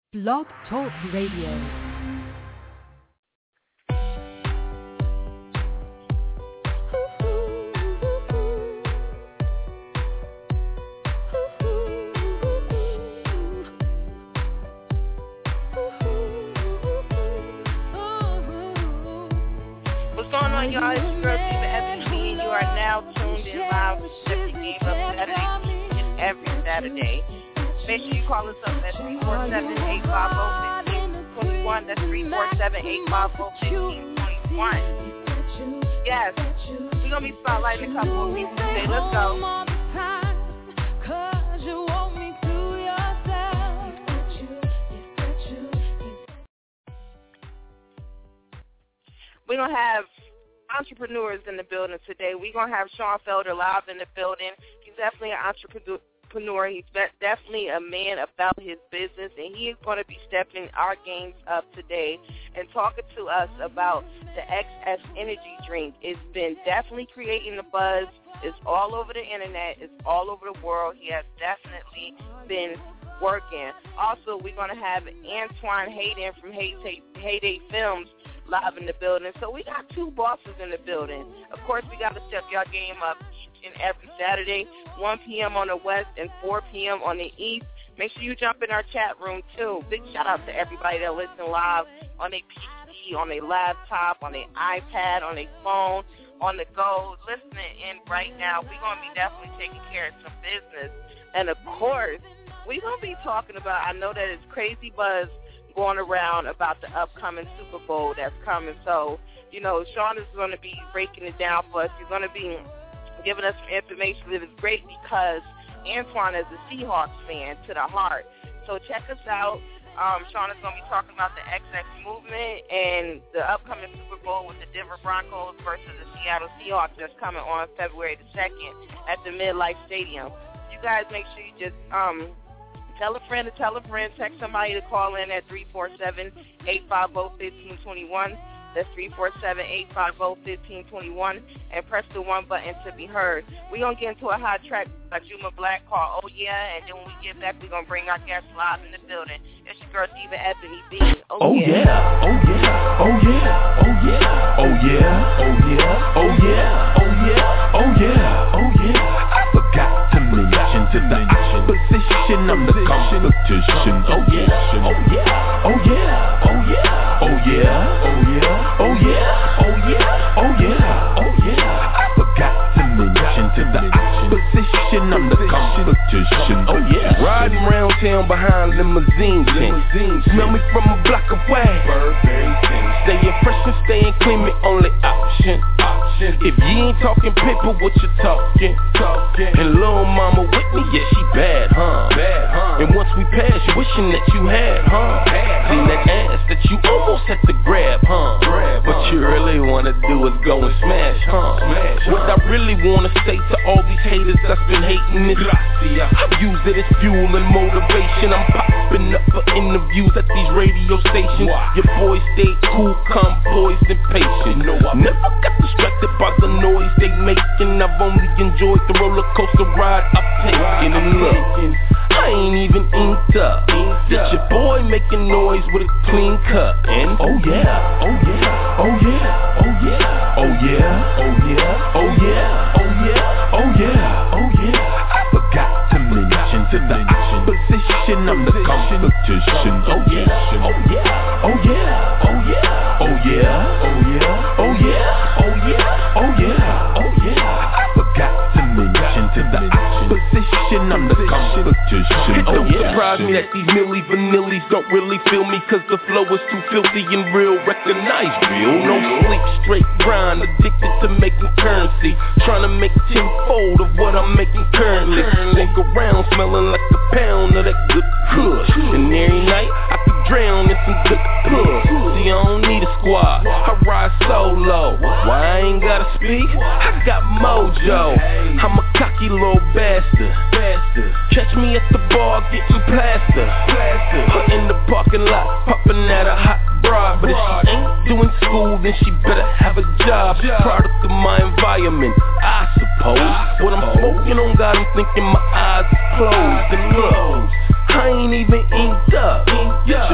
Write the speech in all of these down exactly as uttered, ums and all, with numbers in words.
Blog Talk Radio. Y'all, it's your girl Diva F B, and you are now tuned in live to the Game Up Saturday and every Saturday. Make sure you call us up at three four seven, eight five zero, one five two one. That's three four seven, eight five zero, one five two one. Yes, we're going to be spotlighting a couple of people today. Let's go. We're going to have entrepreneurs in the building today. We're going to have Sean Felder live in the building. He's definitely an entrepreneur. He's definitely a man about his business, and he is going to be stepping our games up today and talking to us about the X S Energy drink. It's been definitely creating the buzz. It's all over the internet. It's all over the world. He has definitely been working. Also, we're going to have Antoine Hayden from Heyday, Heyday Films live in the building. So we got two bosses in the building. Of course, we got to step y'all game up each and every Saturday, one p.m. on the west and four p.m. on the east. Make sure you jump in our chat room, too. Big shout-out to everybody that listen live on their P C, on their laptop, on their iPad, on their phone, on the go, listening in right now. We're going to be definitely taking care of some business. And, of course, we're going to be talking about, I know that it's crazy buzz going around about the upcoming Super Bowl that's coming. So, you know, Sean is going to be breaking it down for us. He's going to be giving us some information that is great because Antoine is a Seahawks fan to the heart. So check us out. Um, Sean is going to be talking about the X X movement and the upcoming Super Bowl with the Denver Broncos versus the Seattle Seahawks that's coming on February the second at the MidLife Stadium. You guys make sure you just um, tell a friend to tell a friend. Text somebody to call in at three four seven, eight five zero, one five two one. That's three four seven, eight five zero, one five two one. And press the one button to be heard. We're going to get into a hot track by Juma Black called Oh Yeah. And then when we get back, we're going to bring our guests live in the building. It's your girl, Diva Ebony B. Oh, oh yeah. yeah. Oh, yeah. Oh, yeah. Oh, yeah. Oh, yeah. Oh, yeah. Oh, yeah. Oh, yeah. Oh, yeah. Oh, yeah. I forgot to mention to the opposition. I'm the competition. Oh, yeah. Oh, yeah. Oh, yeah. Oh, yeah. Oh, yeah. Oh, yeah. Oh, yeah. Oh, yeah. Oh, yeah. Oh, yeah. I forgot to mention to the opposition. I'm the competition. Oh, yeah. Riding around town behind limousine things. Smell me from a block away. Staying fresh and staying clean, me only option. If you ain't talking paper, what you talking? Talking. And little mama with me, yeah, she bad, huh? Bad, huh? And once we pass, you wishing that you had, huh? Bad, seen that ass that you almost had to grab, huh? Grab, what huh? You really wanna do is go and smash, huh? Smash, what huh? I really wanna say to all these haters that's been hating is I've used it as fuel and motivation. I'm popping up for interviews at these radio stations. Wow. Your boy stay cool, calm, poised, and patient. No, I never got distracted by the noise they making. I've only enjoyed the roller coaster ride I've taken. And look, I ain't even inked up. It's your boy making noise with a clean cut. And oh yeah, oh yeah, oh yeah, oh yeah, oh yeah, oh yeah, oh yeah, oh yeah, oh yeah, oh yeah. I forgot to mention to the opposition, I'm the competition. Oh yeah, oh yeah, oh yeah, oh yeah, oh yeah, oh yeah, oh yeah, oh yeah, oh yeah, oh yeah. I forgot to mention to the opposition, I'm the competition. It don't surprise me that these Milli Vanillis don't really feel me, cause the flow is too filthy and real. Recognize real, no sleep, straight grind, addicted to making currency, trying to make tenfold of what I'm making currently. Walk around smelling like a pound of that good kush, and every night I could drown in some good push. See, I don't need a squad, I ride solo. Why I ain't gotta speak? I got mojo. I'm a cocky little bastard. Catch me at the bar getting plastered. Her in the parking lot, popping at a hot broad. But if she ain't doing school, then she better have a job. Product of my environment, I suppose. What I'm smoking on got him thinking my eyes are closed. And look, I ain't even inked up. It's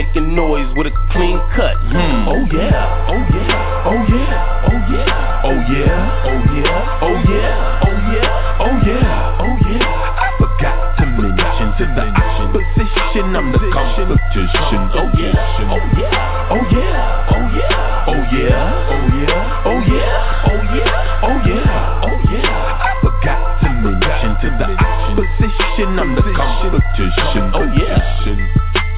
making noise with a clean cut. Hmm. Oh yeah, oh yeah, oh yeah, oh yeah, oh yeah, oh yeah, oh yeah, oh yeah, oh yeah, oh yeah. I forgot to mention to the opposition, I'm the competition. Oh yeah, oh yeah, oh yeah, oh yeah, oh yeah, oh yeah, oh yeah, oh yeah, oh yeah, oh yeah. I forgot to mention to the opposition, I'm the competition. Oh yeah.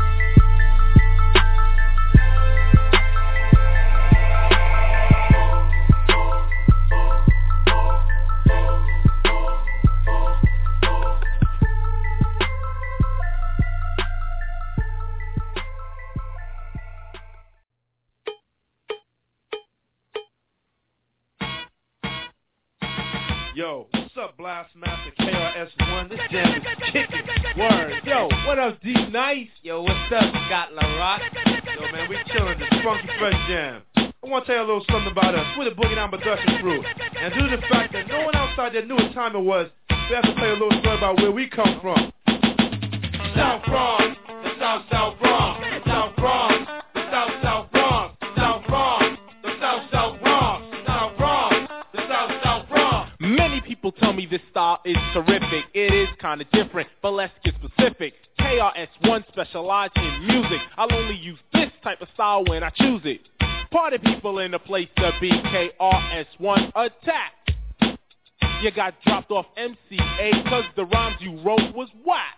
Yo, what's up, Blastmaster K R S One? This jam is kicking. Word. Yo, what up, D Nice? Yo, what's up, Scott LaRock? Yo, man, we chillin' this funky fresh jam. I want to tell you a little something about us. We're the Boogie Down Production crew. And due to the fact that no one outside there knew what time it was, we have to tell you a little story about where we come from. South Bronx, the South South Bronx, the South Bronx, the South South Bronx, South Bronx, the South South Bronx, South Bronx, the South South Bronx. Many people tell me this style is terrific. It is kinda different, but let's get specific. K R S One specializes in music. I'll only use this type of style when I choose it. Party people in the place to be. K R S One attack. You got dropped off M C A cause the rhymes you wrote was whack.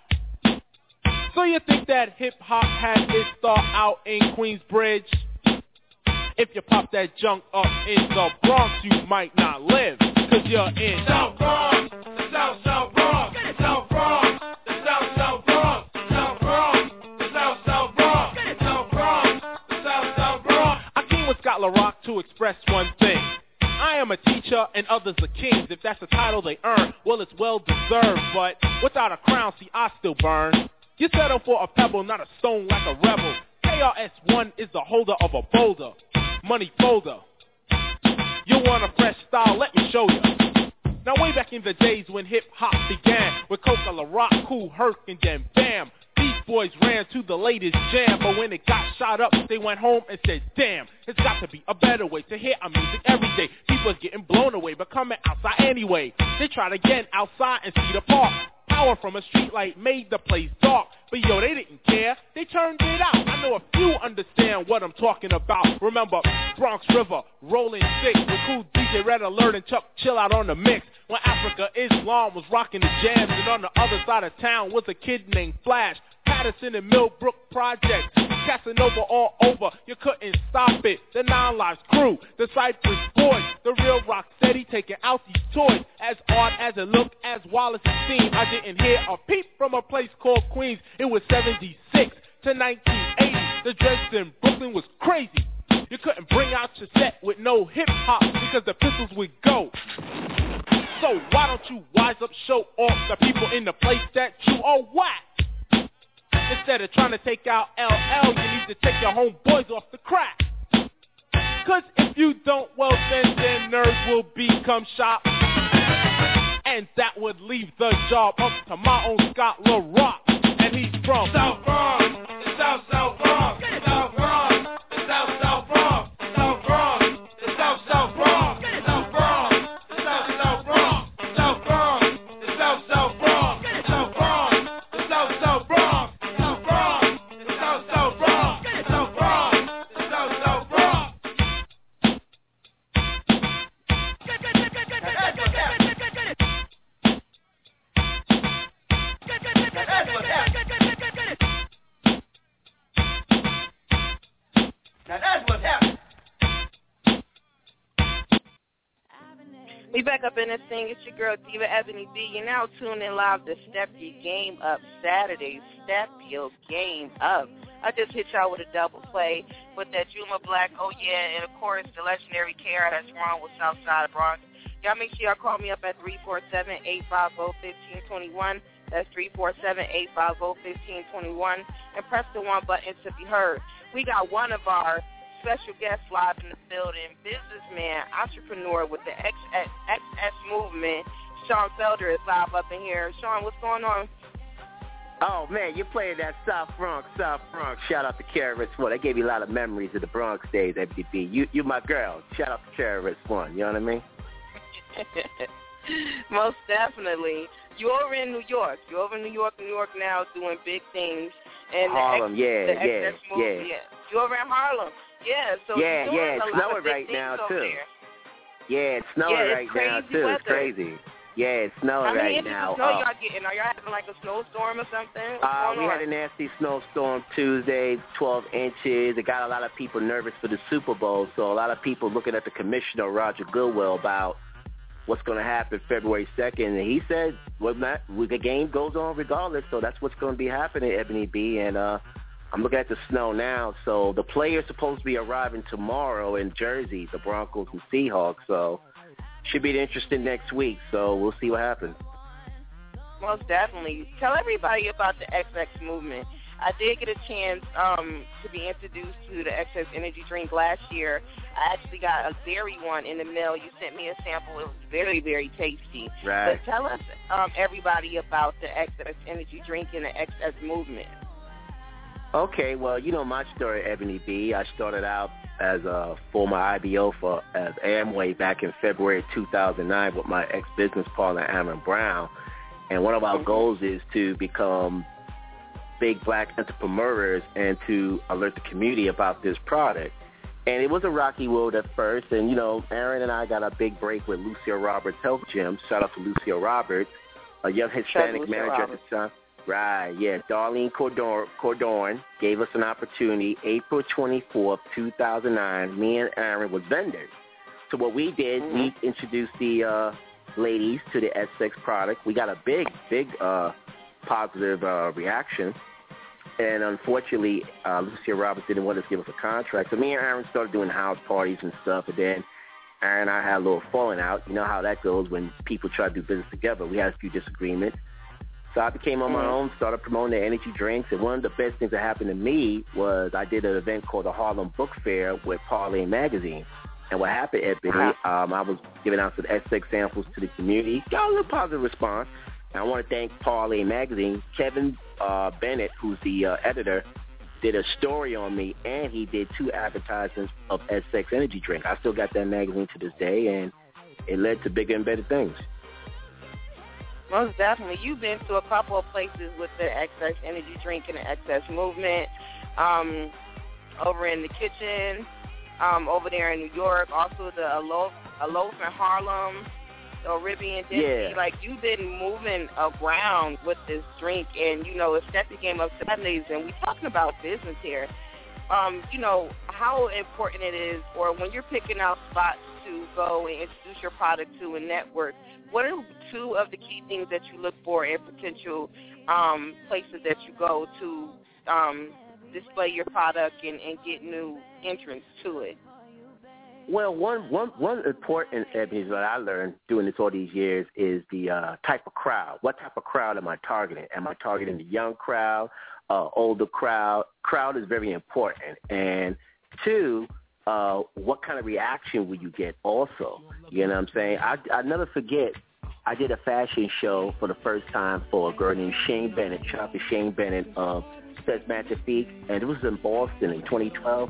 So you think that hip-hop had its start out in Queensbridge? If you pop that junk up in the Bronx, you might not live, cause you're in South Bronx, the South South Bronx, South Bronx, the South South Bronx, South Bronx, the South South Bronx, South Bronx, the South South Bronx. I came with Scott LaRock to express one thing. I am a teacher and others are kings. If that's the title they earn, well, it's well deserved. But without a crown, see, I still burn. You settle for a pebble, not a stone like a rebel. K R S One is the holder of a boulder, money folder. You want a fresh style? Let me show you. Now way back in the days when hip-hop began, with Coca, LaRock, Kool Herc, and then bam, these boys ran to the latest jam. But when it got shot up, they went home and said, damn, it's got to be a better way to hear our music every day. People's getting blown away, but coming outside anyway. They tried again outside and see the park. Power from a street light made the place dark. But yo, they didn't care, they turned it out. I know a few understand what I'm talking about. Remember Bronx River, Rolling Six, with cool D J Red Alert and Chuck Chill out on the mix. When Africa Islam was rocking the jams, and on the other side of town was a kid named Flash. Patterson and Millbrook Project, Casanova all over, you couldn't stop it. The Nine Lives crew, the Cypress Boys, the real rock steady taking out these toys. As odd as it looked, as wild as it seemed, I didn't hear a peep from a place called Queens. It was seventy-six to nineteen eighty, the dreads in Brooklyn was crazy. You couldn't bring out your set with no hip-hop because the pistols would go. So why don't you wise up, show off the people in the place that you are whack? Instead of trying to take out L L, you need to take your homeboys off the crack. Cause if you don't, well then, then nerds will become shop. And that would leave the job up to my own Scott LaRock. And he's from South Bronx, the South South Bronx, South Bronx, the South South Bronx, South Bronx, the South South Bronx, South Bronx, the South South Bronx, South Bronx, the South South Bronx, South Bronx, the South South Bronx, South Bronx, the South South Bronx, South Bronx, the South South Bronx. Now that's what's happening. We back up in this thing. It's your girl, Diva Ebony B. You're now tuned in live to Step Your Game Up Saturday. Step Your Game Up. I just hit y'all with a double play with that Juma Black, oh yeah, and of course the legendary K R S One with Southside Bronx. Y'all make sure y'all call me up at three four seven, eight five zero, one five two one. That's three four seven, eight five zero, one five two one. And press the one button to be heard. We got one of our special guests live in the building, businessman, entrepreneur with the X S movement. Sean Felder is live up in here. Sean, what's going on? Oh, man, you're playing that South Bronx, South Bronx. Shout out to K R S One. That gave me a lot of memories of the Bronx days, F D B. You, you're my girl. Shout out to K R S One. You know what I mean? Most definitely. You're over in New York. You're over in New York, New York now doing big things. And Harlem, the X, yeah, the yeah, movie, yeah. yeah. You're over in Harlem. Yeah, so yeah, you're doing yeah, a it's lot snowing of big right things now, over too. there. Yeah, it's snowing yeah, it's right now, crazy too. weather. It's crazy. Yeah, it's snowing How many right inches now. of snow uh, y'all getting? Are y'all having like a snowstorm or something? What's Uh, going we on? had a nasty snowstorm Tuesday, twelve inches. It got a lot of people nervous for the Super Bowl, so a lot of people looking at the commissioner, Roger Goodell, about what's going to happen February second. And he said, well, not, the game goes on regardless, so that's what's going to be happening, Ebony B. And uh, I'm looking at the snow now. So the players supposed to be arriving tomorrow in Jersey, the Broncos and Seahawks, so should be interesting next week. So we'll see what happens. Most definitely. Tell everybody about the X X movement. I did get a chance um, to be introduced to the X X energy drink last year. I actually got a dairy one in the mail. You sent me a sample. It was very, very tasty. Right. But tell us, um, everybody, about the X X energy drink and the X X movement. Okay, well, you know my story, Ebony B. I started out as a former I B O for as Amway back in February two thousand nine with my ex-business partner, Aaron Brown. And one of our goals is to become big black entrepreneurs and to alert the community about this product. And it was a rocky road at first. And, you know, Aaron and I got a big break with Lucille Roberts Health Gym. Shout out to Lucille Roberts, a young Hispanic manager Roberts. At the time. Right, yeah. Darlene Cordon, Cordon gave us an opportunity April twenty-fourth, two thousand nine. Me and Aaron were vendors. So what we did, mm-hmm. we introduced the uh, ladies to the S X product. We got a big, big uh, positive uh, reaction. And unfortunately, uh, Lucia Roberts didn't want us to give us a contract. So me and Aaron started doing house parties and stuff. And then Aaron and I had a little falling out. You know how that goes when people try to do business together. We had a few disagreements. So I became on my own, started promoting the energy drinks. And one of the best things that happened to me was I did an event called the Harlem Book Fair with Parlay Magazine. And what happened, Ebony, um, I was giving out some S X samples to the community. Got a little positive response. And I want to thank Parlay Magazine. Kevin uh, Bennett, who's the uh, editor, did a story on me, and he did two advertisements of S X Energy Drink. I still got that magazine to this day, and it led to bigger and better things. Most definitely. You've been to a couple of places with the X X Energy Drink and the X X movement, um, over in the kitchen, um, over there in New York, also the Alof, Alof in Harlem, the Arabian Disney. Yeah. Like, you've been moving around with this drink, and, you know, it's set the game up to Sundays, and we're talking about business here. Um, you know, how important it is, or when you're picking out spots to go and introduce your product to a network, what are two of the key things that you look for in potential um, places that you go to um, display your product and, and get new entrants to it? Well, one, one, one important thing that I learned doing this all these years is the uh, type of crowd. What type of crowd am I targeting? Am I targeting the young crowd, uh, older crowd? Crowd is very important. And two, uh, what kind of reaction will you get also? You know what I'm saying? I, I never forget, I did a fashion show for the first time for a girl named Shane Bennett, shout out to Shane Bennett of Says Magnifique, and it was in Boston in twenty twelve.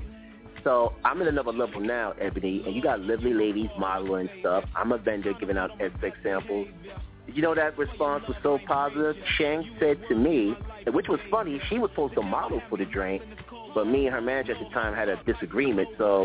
So I'm in another level now, Ebony, and you got lovely ladies modeling stuff. I'm a vendor giving out S X samples. Did you know that response was so positive? Shang said to me, which was funny, she was supposed to model for the drink, but me and her manager at the time had a disagreement. So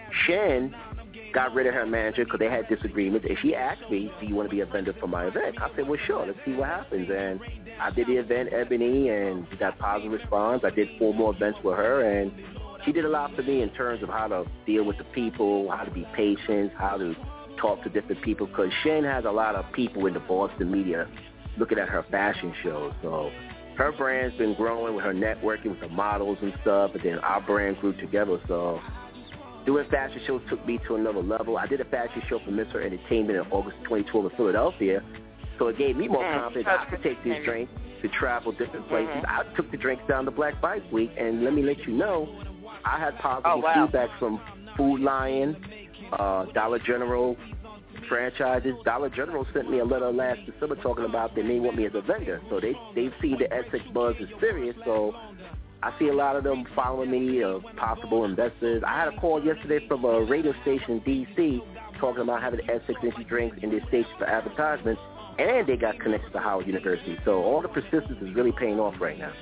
Shen got rid of her manager because they had disagreements, and she asked me, do you want to be a vendor for my event? I said, well, sure, let's see what happens. And I did the event, Ebony, and we got positive response. I did four more events with her, and she did a lot for me in terms of how to deal with the people, how to be patient, how to talk to different people, because Shane has a lot of people in the Boston media looking at her fashion shows. So her brand's been growing with her networking with the models and stuff, and then our brand grew together. So doing fashion shows took me to another level. I did a fashion show for Mister Entertainment in August twenty twelve in Philadelphia, so it gave me more confidence I could take these drinks to travel different places. Mm-hmm. I took the drinks down to Black Bike Week, and let me let you know, I had positive oh, wow. feedback from Food Lion, uh, Dollar General, franchises. Dollar General sent me a letter last December talking about they may want me as a vendor. So they, they've seen the Essex buzz is serious. So I see a lot of them following me, uh, possible investors. I had a call yesterday from a radio station in D C talking about having Essex energy drinks in their station for advertisements, and they got connected to Howard University. So all the persistence is really paying off right now.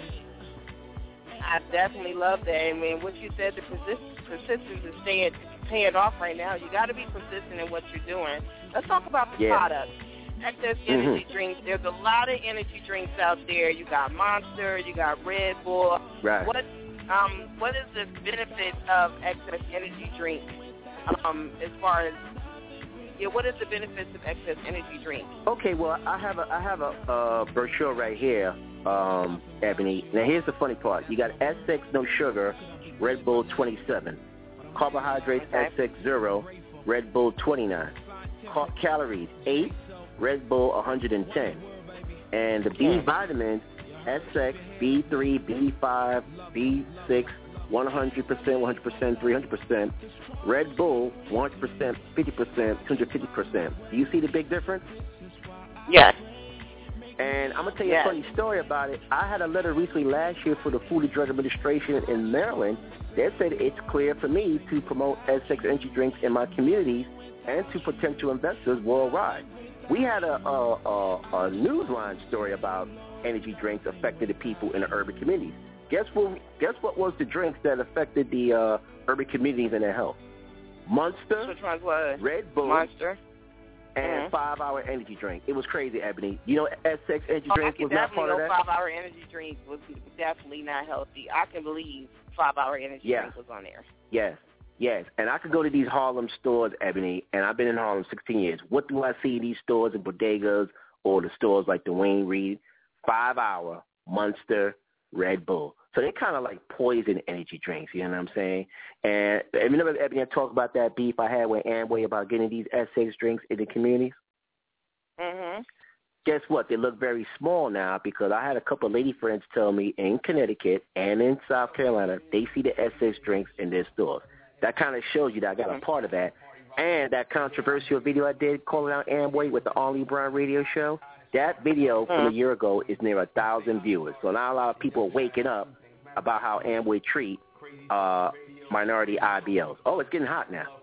I definitely love that. I mean, what you said, the persist- persistence is staying, paying off right now. You got to be persistent in what you're doing. Let's talk about the yeah. products. Excess energy mm-hmm. drinks. There's a lot of energy drinks out there. You got Monster. You got Red Bull. Right. What um what is the benefit of excess energy drinks? Um, as far as yeah, what is the benefits of excess energy drinks? Okay, well, I have a I have a uh, brochure right here, um, Ebony. Now here's the funny part. You got Essex no sugar, Red Bull twenty-seven, carbohydrates Okay. Essex zero, Red Bull twenty-nine, Cal- calories eight, Red Bull one hundred ten, and the B vitamins Essex B three, B five, B six, one hundred percent, one hundred percent, three hundred percent. Red Bull, one hundred percent, fifty percent, two hundred fifty percent. Do you see the big difference? Yes. And I'm going to tell you yes. a funny story about it. I had a letter recently last year for the Food and Drug Administration in Maryland. They said it's clear for me to promote Essex energy drinks in my communities and to potential investors worldwide. We had a, a, a, a Newsline story about energy drinks affecting the people in the urban communities. Guess what? Guess what was the drinks that affected the uh, urban communities and their health? Monster, Which one's what? Red Bull, Monster, and mm-hmm. five-hour energy drink. It was crazy, Ebony. You know, Essex energy oh, drink was not part of that. I can definitely know five-hour energy drink was definitely not healthy. I can believe five-hour energy yeah. drink was on there. Yes, yes. And I could go to these Harlem stores, Ebony, and I've been in Harlem sixteen years. What do I see in these stores and bodegas or the stores like the Wayne Reed? Five-hour Monster, Red Bull. So they're kind of like poison energy drinks, you know what I'm saying? And remember, Ebony, I talked about that beef I had with Amway about getting these Essex drinks in the communities? Mm-hmm. Guess what? They look very small now because I had a couple of lady friends tell me in Connecticut and in South Carolina, they see the Essex drinks in their stores. That kind of shows you that I got a part of that. And that controversial video I did calling out Amway with the Arlie Brown radio show, that video from a year ago is near a thousand viewers. So now a lot of people are waking up about how Amway treat uh, minority I B Os. Oh, it's getting hot now.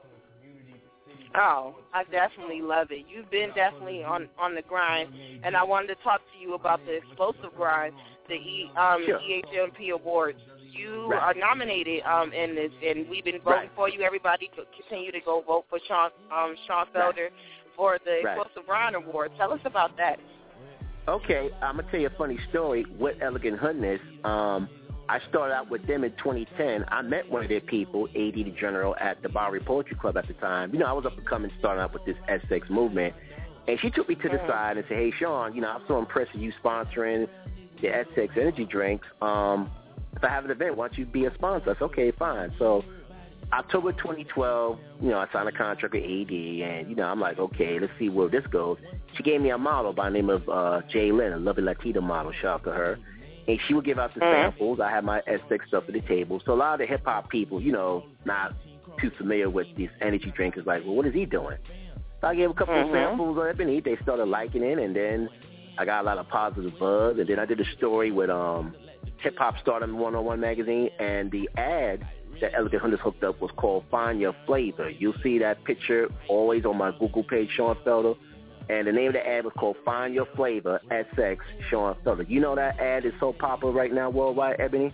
Oh, I definitely love it. You've been definitely on, on the grind, and I wanted to talk to you about the explosive grind, the e, um, sure. E H M P Awards. You right. are nominated um, in this, and we've been voting right. for you. Everybody continue to go vote for Sean, um, Sean Felder right. for the right. Explosive Grind Award. Tell us about that. Okay, I'm going to tell you a funny story with Elegant Hoodness. Um, I started out with them in twenty ten. I met one of their people, A D the General, at the Bowery Poetry Club at the time. You know, I was up and coming, starting out with this Essex movement. And she took me to the mm-hmm. side and said, hey, Sean, you know, I'm so impressed with you sponsoring the Essex energy drinks. Um, if I have an event, why don't you be a sponsor? I said, okay, fine. So October twenty twelve, you know, I signed a contract with A D, and, you know, I'm like, okay, let's see where this goes. She gave me a model by the name of uh, Jay Lynn, a lovely Latina model, shout out to her. And she would give out the mm-hmm. samples. I had my Essex stuff at the table. So a lot of the hip-hop people, you know, not too familiar with these energy drinkers, like, well, what is he doing? So I gave a couple mm-hmm. of samples of Ebony. They started liking it, and then I got a lot of positive buzz. And then I did a story with um, Hip Hop Stardom one oh one magazine, and the ad that Elegant Hunters hooked up was called Find Your Flavor. You'll see that picture always on my Google page, Sean Felder. And the name of the ad was called Find Your Flavor, Essex, Sean Felder. You know that ad is so popular right now worldwide, Ebony?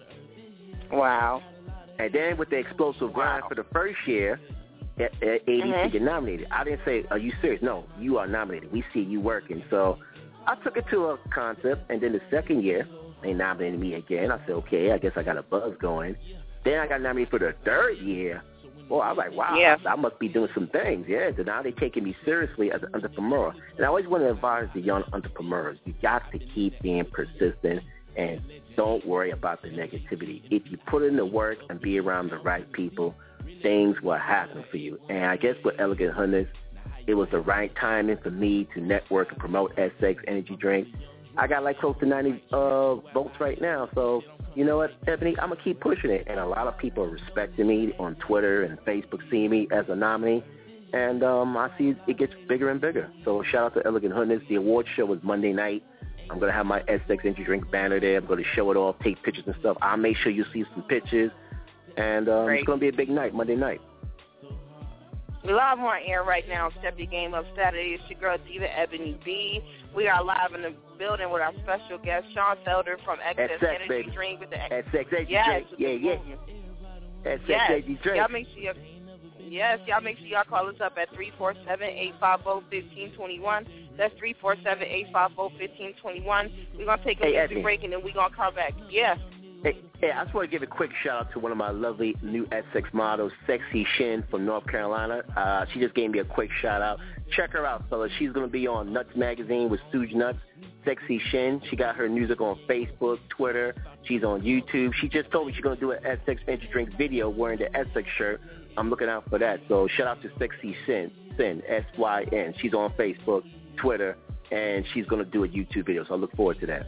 Wow. And then with the Explosive Grind wow. for the first year, A D mm-hmm. get nominated. I didn't say, are you serious? No, you are nominated. We see you working. So I took it to a concept, and then the second year, they nominated me again. I said, okay, I guess I got a buzz going. Then I got nominated for the third year. Well, I was like, wow, yeah. I, I must be doing some things. Yeah, so now they're taking me seriously as an entrepreneur. And I always want to advise the young entrepreneurs, you got to keep being persistent and don't worry about the negativity. If you put in the work and be around the right people, things will happen for you. And I guess with Elegant Hunters, it was the right timing for me to network and promote Essex Energy Drink. I got like close to ninety uh, votes right now, so you know what, Ebony, I'm going to keep pushing it. And a lot of people are respecting me on Twitter and Facebook, seeing me as a nominee. and um, I see it gets bigger and bigger. So shout out to Elegant Hoodness. The award show was Monday night. I'm going to have my Essex Energy Drink banner there. I'm going to show it off, take pictures and stuff. I'll make sure you see some pictures. And um, it's going to be a big night, Monday night. We're live on air right now. Step Your Game Up Saturday. It's your girl, Diva Ebony B. We are live in the building with our special guest, Sean Felder from Excess S X, Energy baby. Drink. With the S X Energy yes, Drink. Yeah, yeah. S X yes. Energy Drink. Y'all make sure y'all, yes, y'all make sure y'all call us up at three four seven, eight five zero, one five two one. That's three four seven, eight five zero, one five two one. We're going to take a hey, music Ebony. break, and then we're going to come back. Yes. Hey, hey, I just want to give a quick shout-out to one of my lovely new Essex models, Sexy Shin from North Carolina. Uh, she just gave me a quick shout-out. Check her out, fellas. She's going to be on Nuts Magazine with Stooge Nuts. Sexy Shin. She got her music on Facebook, Twitter. She's on YouTube. She just told me she's going to do an Essex Energy Drink video wearing the Essex shirt. I'm looking out for that. So shout-out to Sexy Shin, Sin, S Y N. She's on Facebook, Twitter, and she's going to do a YouTube video. So I look forward to that.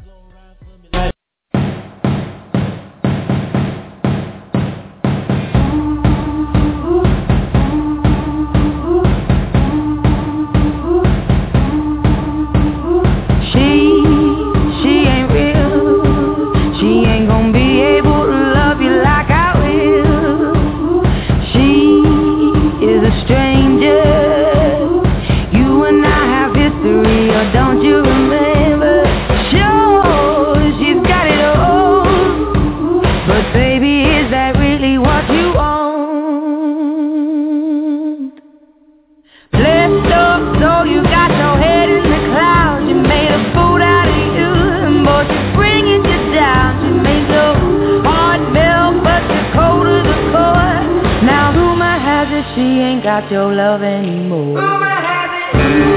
Don't you remember? Sure, she's got it all. But baby, is that really what you want? Blessed up, so you got your head in the clouds. You made a fool out of you, and boy, she's bringing you down. She made your heart melt, but you're cold to the core. Now rumor has it she ain't got your love anymore. Rumor has it.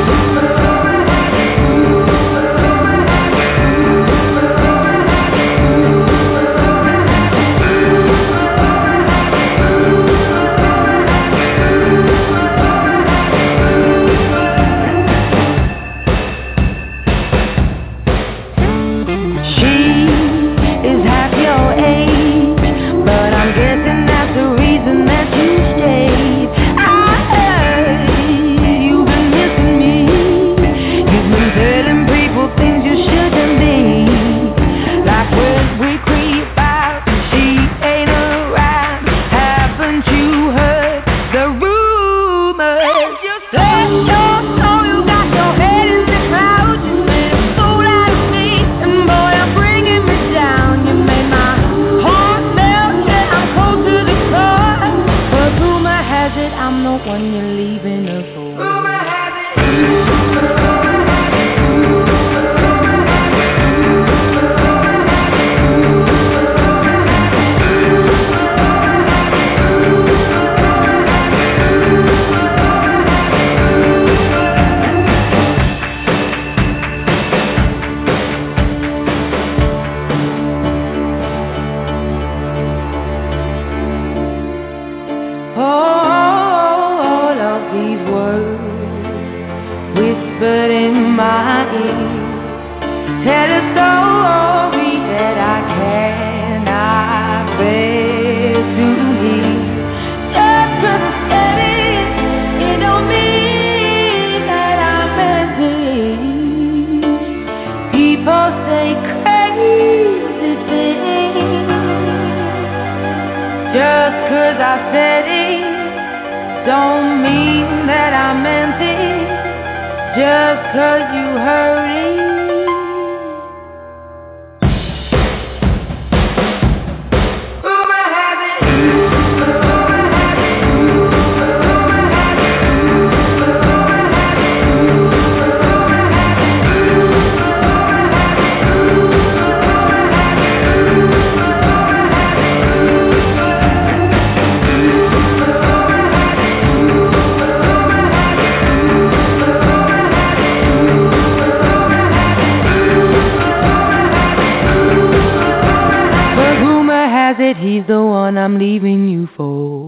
He's the one I'm leaving you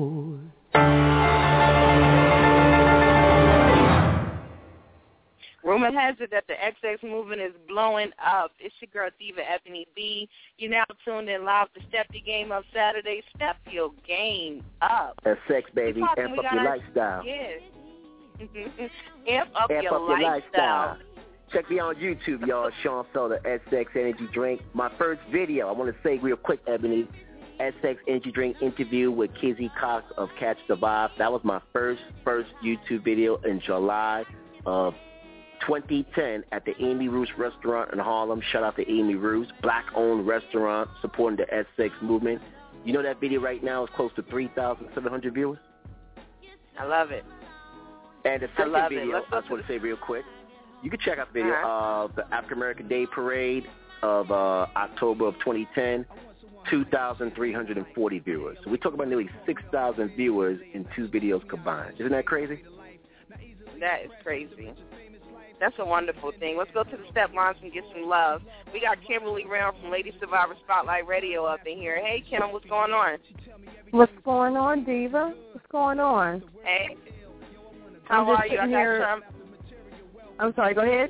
for. Rumor has it that the X X movement is blowing up. It's your girl, Diva Ebony B. You're now tuned in live to Step Your Game Up Saturday. Step your game up. That's sex, baby. Amp up your our, lifestyle. Yes. Amp up, Amp your, up your lifestyle. lifestyle. Check me on YouTube, y'all. Sean Felder, S X Energy Drink. My first video, I want to say real quick, Ebony, S X Energy Drink interview with Kizzy Cox of Catch the Vibe. That was my first, first YouTube video in July of twenty ten at the Amy Roos restaurant in Harlem. Shout out to Amy Roos, black-owned restaurant supporting the S X movement. You know that video right now is close to three thousand seven hundred viewers? I love it. And the second video, I just want to say real quick, you can check out the video uh-huh. of the African American Day Parade of uh, October of twenty ten, two thousand three hundred forty viewers. So we talk about nearly six thousand viewers in two videos combined. Isn't that crazy? That is crazy. That's a wonderful thing. Let's go to the step lines and get some love. We got Kimberly Brown from Lady Survivor Spotlight Radio up in here. Hey, Kim, what's going on? What's going on, Diva? What's going on? Hey. How I'm are just you? I got here. some. I'm sorry, go ahead.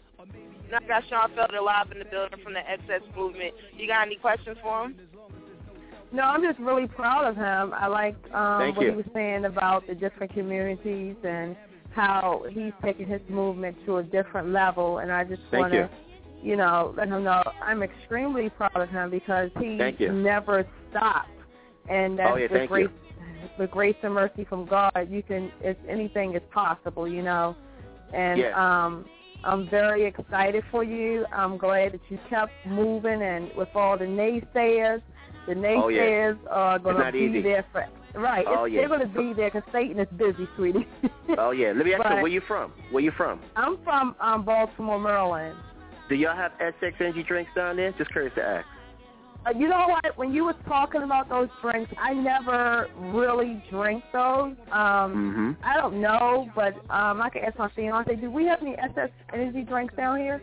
I got Sean Felder live in the building from the X X movement. You got any questions for him? No, I'm just really proud of him. I liked um, Thank what you. he was saying about the different communities and how he's taking his movement to a different level. And I just want to, you. you know, let him know I'm extremely proud of him because he Thank you. never stopped. And that's oh, yeah, the thank grace, you. the grace and mercy from God. You can, it's, anything is possible, you know. And yeah. um, I'm very excited for you. I'm glad that you kept moving, and with all the naysayers, the naysayers oh, yeah. are going to be easy. there for right. Oh, it's, yeah. They're going to be there because Satan is busy, sweetie. oh yeah. Let me ask but you, where you from? Where you from? I'm from um, Baltimore, Maryland. Do y'all have S X Energy drinks down there? Just curious to ask. Uh, you know what? When you was talking about those drinks, I never really drink those. Um, mm-hmm. I don't know, but um, I can ask my fiance. Do we have any S X Energy drinks down here?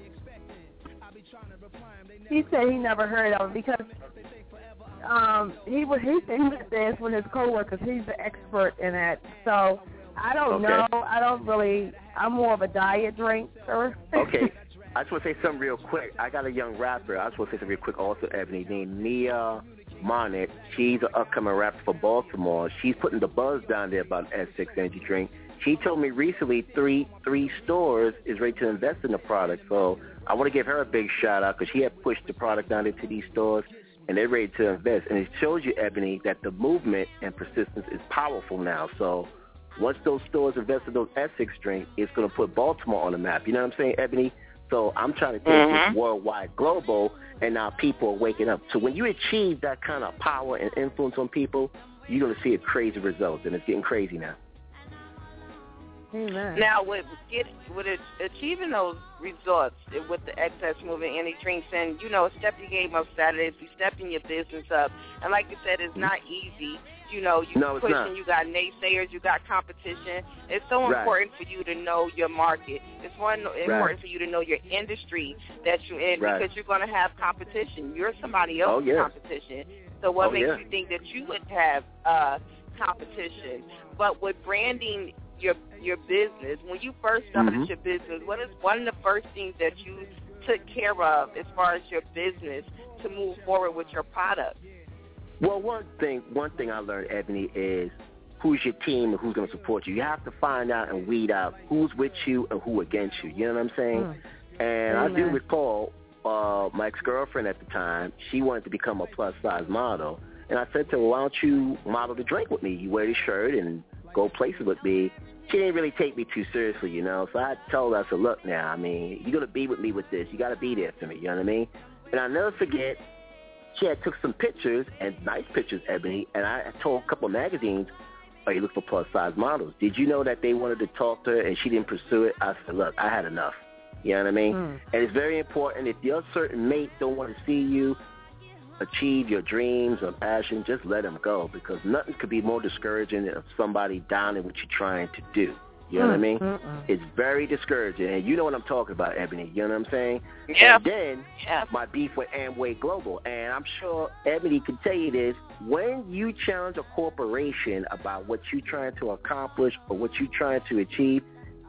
He said he never heard of it because um, he was he said he was there with his coworkers. He's the expert in that. So I don't okay. know. I don't really. I'm more of a diet drinker. okay. I just want to say something real quick. I got a young rapper. I just want to say something real quick also, Ebony, named Nia Monet. She's an upcoming rapper for Baltimore. She's putting the buzz down there about S X Energy drink. She told me recently three three stores is ready to invest in the product. So I want to give her a big shout-out because she had pushed the product down into these stores, and they're ready to invest. And it shows you, Ebony, that the movement and persistence is powerful now. So once those stores invest in those S X drinks, it's going to put Baltimore on the map. You know what I'm saying, Ebony? So I'm trying to take mm-hmm. this worldwide, global, and now people are waking up. So when you achieve that kind of power and influence on people, you're going to see a crazy result, and it's getting crazy now. Amen. Now, with get with it, achieving those results with the X X movement and the drinks, and, you know, step your game up Saturdays, you stepping your business up. And like you said, it's not easy. You know, you no, pushing, not. you got naysayers, you got competition. It's so right. important for you to know your market. It's one important right. for you to know your industry that you're in right. because you're going to have competition. You're somebody else's oh, yeah. competition. So what oh, makes yeah. you think that you would have uh, competition? But with branding your your business, when you first started mm-hmm. your business, what is one of the first things that you took care of as far as your business to move forward with your product? Well, one thing one thing I learned, Ebony, is who's your team and who's going to support you. You have to find out and weed out who's with you and who against you. You know what I'm saying? Mm. And Amen. I do recall uh, my ex-girlfriend at the time, she wanted to become a plus-size model. And I said to her, why don't you model the drink with me? You wear the shirt and go places with me. She didn't really take me too seriously, you know. So I told her, I said, look now, I mean, you're going to be with me with this. You got to be there for me, you know what I mean? And I'll never forget, she had took some pictures, and nice pictures, Ebony, and I told a couple of magazines, oh, you look for plus-size models. Did you know that they wanted to talk to her and she didn't pursue it? I said, look, I had enough. You know what I mean? Mm. And it's very important. If your certain mate don't want to see you achieve your dreams or passion, just let them go, because nothing could be more discouraging than somebody down in what you're trying to do. You know mm, what I mean? Mm-mm. It's very discouraging, and you know what I'm talking about, Ebony. You know what I'm saying? Yeah. And then yeah. my beef with Amway Global, and I'm sure Ebony can tell you this, when you challenge a corporation about what you're trying to accomplish or what you're trying to achieve,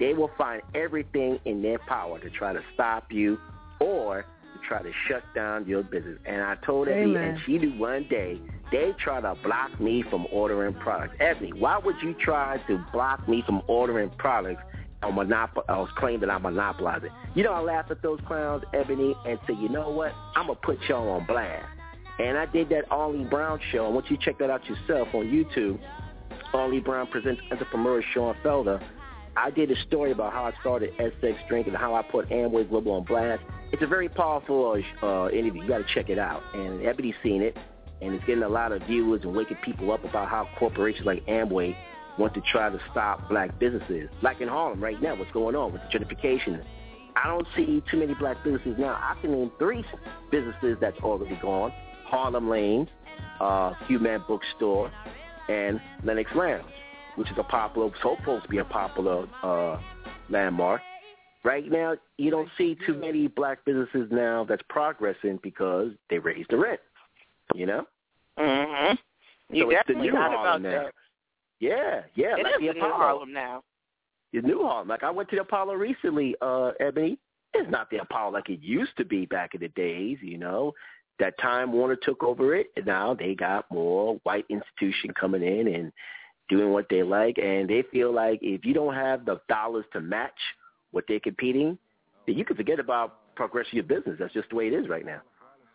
they will find everything in their power to try to stop you or to try to shut down your business. And I told Ebony, and she knew one day, they try to block me from ordering products. Ebony, why would you try to block me from ordering products and monop- I was claiming that I monopolize it? You know, I laugh at those clowns, Ebony, and say, you know what? I'm going to put y'all on blast. And I did that Arlie Brown show. I want you to check that out yourself on YouTube. Arlie Brown presents entrepreneur Sean Felder. I did a story about how I started S X Drink and how I put Amway Global on blast. It's a very powerful uh, interview. You got to check it out. And Ebony's seen it, and it's getting a lot of viewers and waking people up about how corporations like Amway want to try to stop black businesses. Like in Harlem right now, what's going on with the gentrification. I don't see too many black businesses now. I can name three businesses that's already gone. Harlem Lane, uh, Human Bookstore, and Lenox Lounge, which is a popular, so supposed to be a popular uh, landmark. Right now, you don't see too many black businesses now that's progressing because they raised the rent, you know? Mm-hmm. You're so it's the definitely new not Harlem about now. that. Yeah, yeah. It like is the the Apollo. new Harlem now. The new Harlem. Like I went to the Apollo recently, uh, Ebony. It's not the Apollo like it used to be back in the days, you know. That Time Warner took over it, and now they got more white institution coming in and doing what they like, and they feel like if you don't have the dollars to match what they're competing, then you can forget about progressing your business. That's just the way it is right now.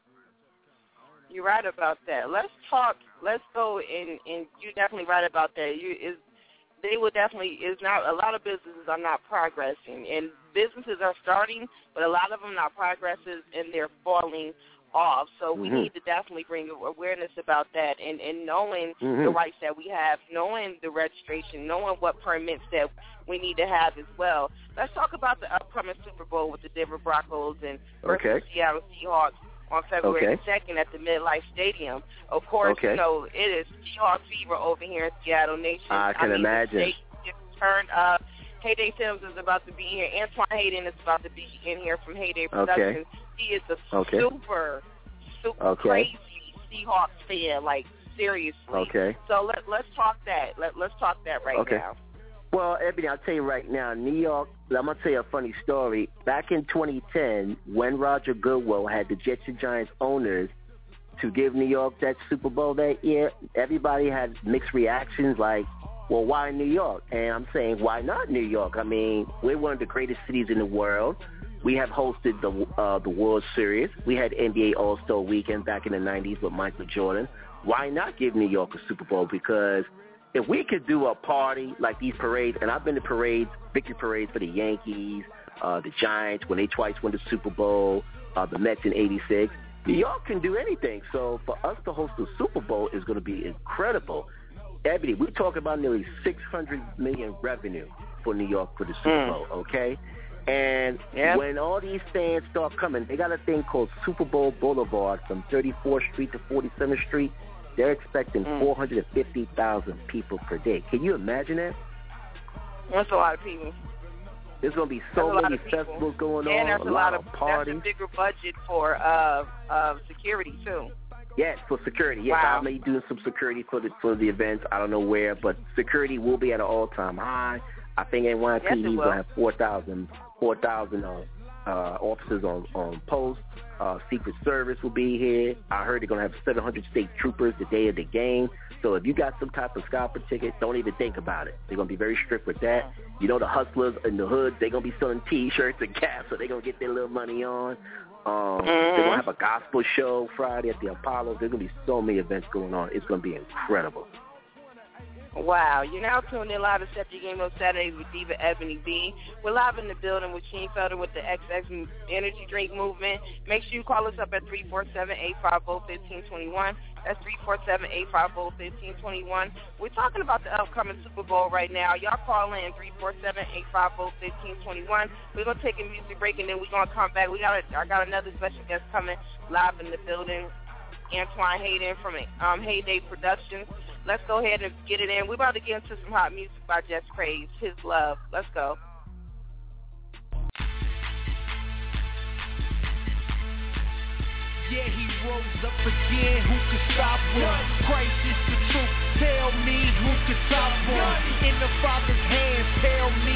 You're right about that. Let's talk. Let's go and and you're definitely right about that. You is they will definitely is not a lot of businesses are not progressing, and businesses are starting, but a lot of them not progressing, and they're falling off. So we mm-hmm. need to definitely bring awareness about that, and, and knowing mm-hmm. the rights that we have, knowing the registration, knowing what permits that we need to have as well. Let's talk about the upcoming Super Bowl with the Denver Broncos and versus okay. the Seattle Seahawks on February okay. second at the MetLife Stadium. Of course, okay. you know, it is Seahawks fever over here in Seattle Nation. I can I mean, imagine. They just turned up. Heyday Sims is about to be here. Antoine Hayden is about to be in here from Heyday Productions. Okay. He is a okay. super super okay. crazy Seahawks fan, like seriously. Okay. So let let's talk that. Let let's talk that right okay. now. Well, Ebony, I'll tell you right now, New York. I'm gonna tell you a funny story. Back in twenty ten, when Roger Goodell had the Jets and Giants owners to give New York that Super Bowl that year, everybody had mixed reactions. Like, well, why New York? And I'm saying, why not New York? I mean, we're one of the greatest cities in the world. We have hosted the uh, the World Series. We had N B A All-Star Weekend back in the nineties with Michael Jordan. Why not give New York a Super Bowl? Because if we could do a party like these parades, and I've been to parades, victory parades for the Yankees, uh, the Giants, when they twice won the Super Bowl, uh, the Mets in eighty-six, New York can do anything. So for us to host the Super Bowl is going to be incredible. Ebony, we're talking about nearly six hundred million dollars revenue for New York for the Super mm. Bowl, okay? And yep. when all these fans start coming, they got a thing called Super Bowl Boulevard from thirty-fourth Street to forty-seventh Street. They're expecting mm. four hundred fifty thousand people per day. Can you imagine that? That's a lot of people. There's going to be so many festivals going and on, there's a, a lot, lot of parties. That's a bigger budget for uh, uh, security, too. Yes, for security. Yes, wow. I may be doing some security for the for the events. I don't know where, but security will be at an all-time high. I think N Y P D yes, will have four thousand four thousand uh, uh, officers on, on post. Uh, Secret Service will be here. I heard they're going to have seven hundred state troopers the day of the game. So if you got some type of scalper ticket, don't even think about it. They're going to be very strict with that. You know, the hustlers in the hood, they're going to be selling T-shirts and caps, so they're going to get their little money on. Um, mm-hmm. They're going to have a gospel show Friday at the Apollo. There's going to be so many events going on. It's going to be incredible. Wow. You're now tuned in live to Set Your Game Up Saturdays with Diva Ebony B. We're live in the building with Sheen Felder with the X X Energy Drink Movement. Make sure you call us up at three four seven, eight five zero, one five two one. That's three four seven, eight five zero, one five two one. We're talking about the upcoming Super Bowl right now. Y'all call in three four seven, eight five zero, one five two one. We're going to take a music break, and then we're going to come back. We got a, I got another special guest coming live in the building, Antoine Hayden from um, Heyday Productions. Let's go ahead and get it in. We're about to get into some hot music by Just Craze, His Love. Let's go. Yeah, he rose up again, who could stop him? Christ is the truth, tell me who could stop him? In the Father's hands, tell me who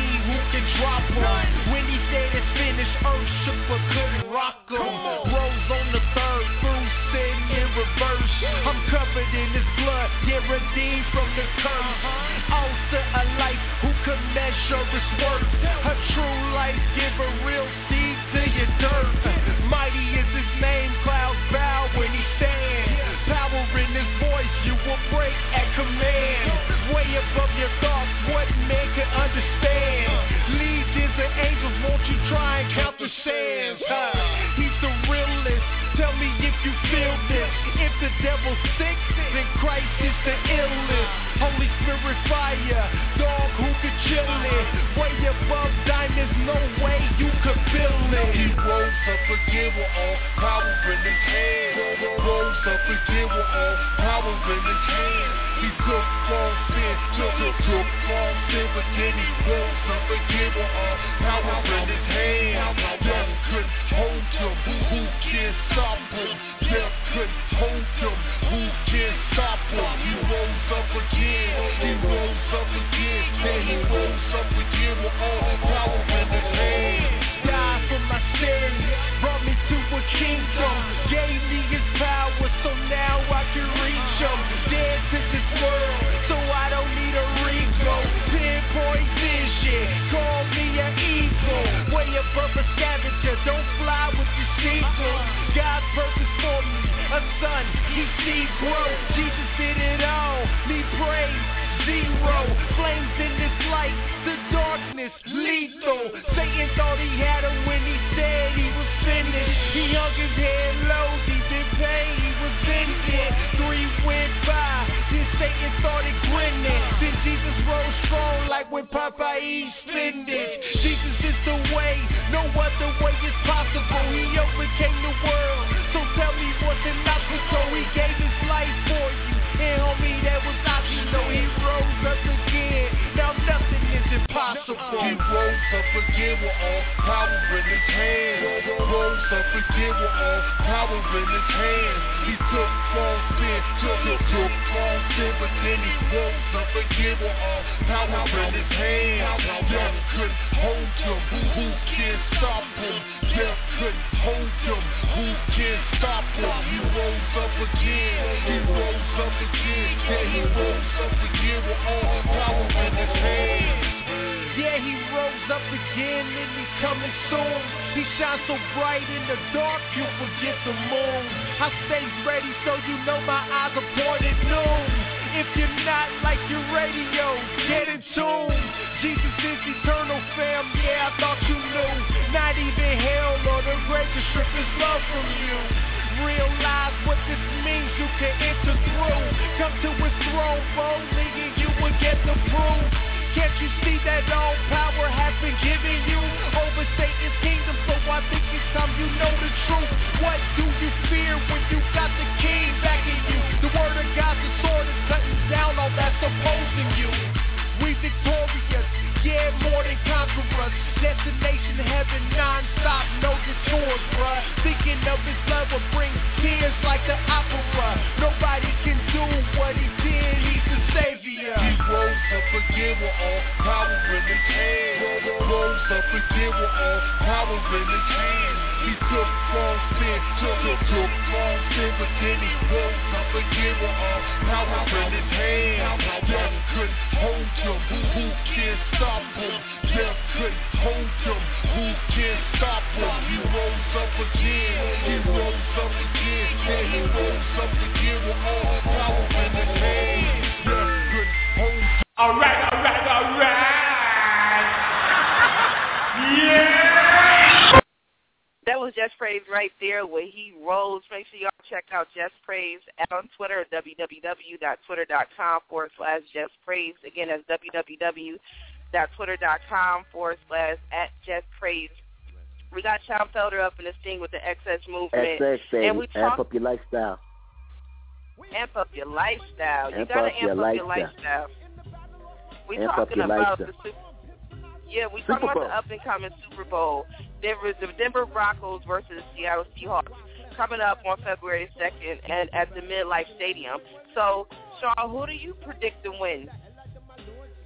can drop him. When he said it's finished, Earth shook but couldn't rock him. Rose on the third, through sitting in reverse. I'm covered in his blood, yeah, redeemed from the curse. Also a life who could measure his worth. A true life giver, real seed to your dirt. Mighty is his name, clouds bow when he stands. Power in his voice, you will break at command. Way above your thoughts, what man can understand? Legions of angels, won't you try and count the sands? Huh? He's the realest, tell me if you feel this. If the devil's sick, then Christ is the illest. Holy Spirit fire, dog who could chill it. Way above diamonds, no way you could build it. He rose up again with all power in his hand. Rose up again with all power in his hand. He took all sin, took, took, took all sin, but then he rose up again with all power in his hand. Death couldn't hold him, who, who can stop him? Death couldn't hold him, who can stop him? He rose up again, he rose up again, then he rose up again with all power in his hand. Died for my sins, brought me to a kingdom, gave me his power, so now I can reach him. Dead to this world, so I don't need a Rico. Pinpoint vision, call me an eagle. Way above a scavenger, don't fly with your sequel. God's purpose for me, a son, he sees growth. Jesus did it all, me praise, zero. Flames in this light, the darkness, lethal. Satan thought he had him when he said he was finished. He hung his head low, deep in pain, he was ended. Three went by, then Satan started grinning. Then Jesus rose strong like when Popeye spinach. Jesus is the way, no other way is possible. He overcame the world, so tell me what's an obstacle. He gave his life for you, and homie that was optional. He rose up again, now nothing is impossible. He rose up again with all power in his hand. Rose up again with all power in his hand. He took all sin, took, took, took all sin, but then he rose up again with all power in his hand. Death couldn't hold him, who, who can stop him? Death couldn't hold him, who can stop him? He rose up again, he rose up again, yeah, he rose up again with all power in his hand. Yeah, he rose up again and he's coming soon. He shines so bright in the dark, you forget the moon. I stay ready so you know my eyes are pointed noon. If you're not like your radio, get in tune. Jesus is eternal, fam, yeah, I thought you knew. Not even hell or the grave can strip his love from you. Realize what this means, you can enter through. Come to his throne boldly and you will get the proof. Can't you see that all power has been given you over Satan's kingdom? So I think it's time you know the truth. What do you fear when you got the king backing you? The word of God's the sword is cutting down all that's opposing you. We victorious, yeah, more than conquerors. Destination heaven non-stop, no detours, bruh. Thinking of his love will bring tears like the opera. Nobody can do what he did, he's the savior. He rose up again with all power in his hand. Rose up again with all power in his hand. He took all sin, took, took, took all sin, but then he rose up again with all power in his hand. Death couldn't hold him, who, who can stop him? Death couldn't hold him, who can stop him? He rose up again, he rose up again, yeah, he rose up again with all power in his hand. Death couldn't hold him. Alright, alright, alright. Yeah. That was Just Praise right there where he rose. Make sure y'all check out Just Praise on Twitter at www.twitter.com forward slash Just Praise. Again, that's www.twitter.com forward slash at Just Praise. We got Sean Felder up in this thing with the X S movement. X S, baby. And we talk- amp up your lifestyle. Amp up your lifestyle. You Amp gotta up amp your up lifestyle. your lifestyle. We Amp up talking your about lifestyle. the Super Yeah, we Super talking about Bowl. the up and coming Super Bowl. Denver, the Denver Broncos versus Seattle Seahawks coming up on February second and at the MetLife Stadium. So, Sean, who do you predict to win?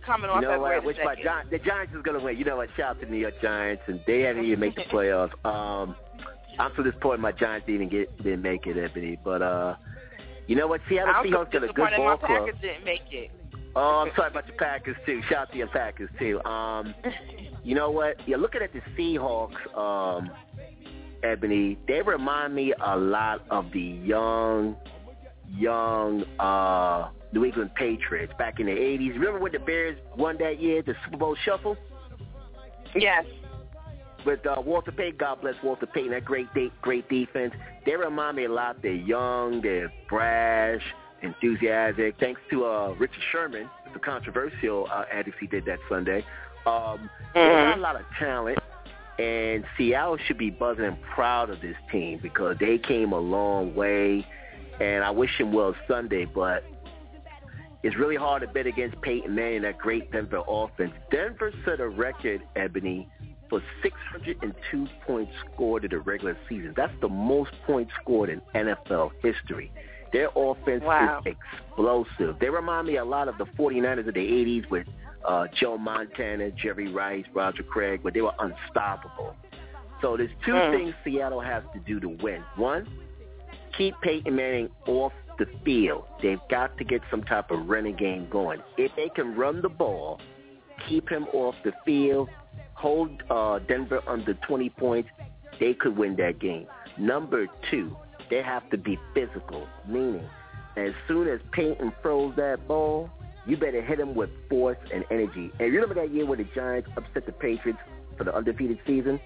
coming on you know February what? Which my second. Gi- the Giants is going to win. You know what? Shout out to the New York Giants, and they haven't even made the playoffs. Um, I'm so disappointed my Giants didn't get didn't make it, Ebony. But uh, you know what? Seattle Seahawks got a good ball my club. Packers didn't make it. Oh, I'm sorry about your Packers too. Shout out to your Packers too. Um, you know what? Yeah, looking at the Seahawks, um, Ebony, they remind me a lot of the young, young uh, New England Patriots back in the eighties. Remember when the Bears won that year, the Super Bowl Shuffle? Yes. With uh, Walter Payton, God bless Walter Payton, that great, de- great defense. They remind me a lot. They're young, they're brash, enthusiastic. Thanks to uh, Richard Sherman, the controversial uh, addict he did that Sunday. Um, mm-hmm. They got a lot of talent, and Seattle should be buzzing and proud of this team because they came a long way, and I wish them well Sunday, but it's really hard to bet against Peyton Manning, that great Denver offense. Denver set a record, Ebony, for six hundred two points scored in the regular season. That's the most points scored in N F L history. Their offense wow. is explosive. They remind me a lot of the forty-niners of the eighties with uh, Joe Montana, Jerry Rice, Roger Craig, but they were unstoppable. So there's two mm. things Seattle has to do to win. One, keep Peyton Manning off the field. They've got to get some type of running game going. If they can run the ball, keep him off the field, hold uh, Denver under twenty points, they could win that game. Number two, they have to be physical, meaning as soon as Peyton throws that ball, you better hit him with force and energy. And you remember that year when the Giants upset the Patriots for the undefeated season?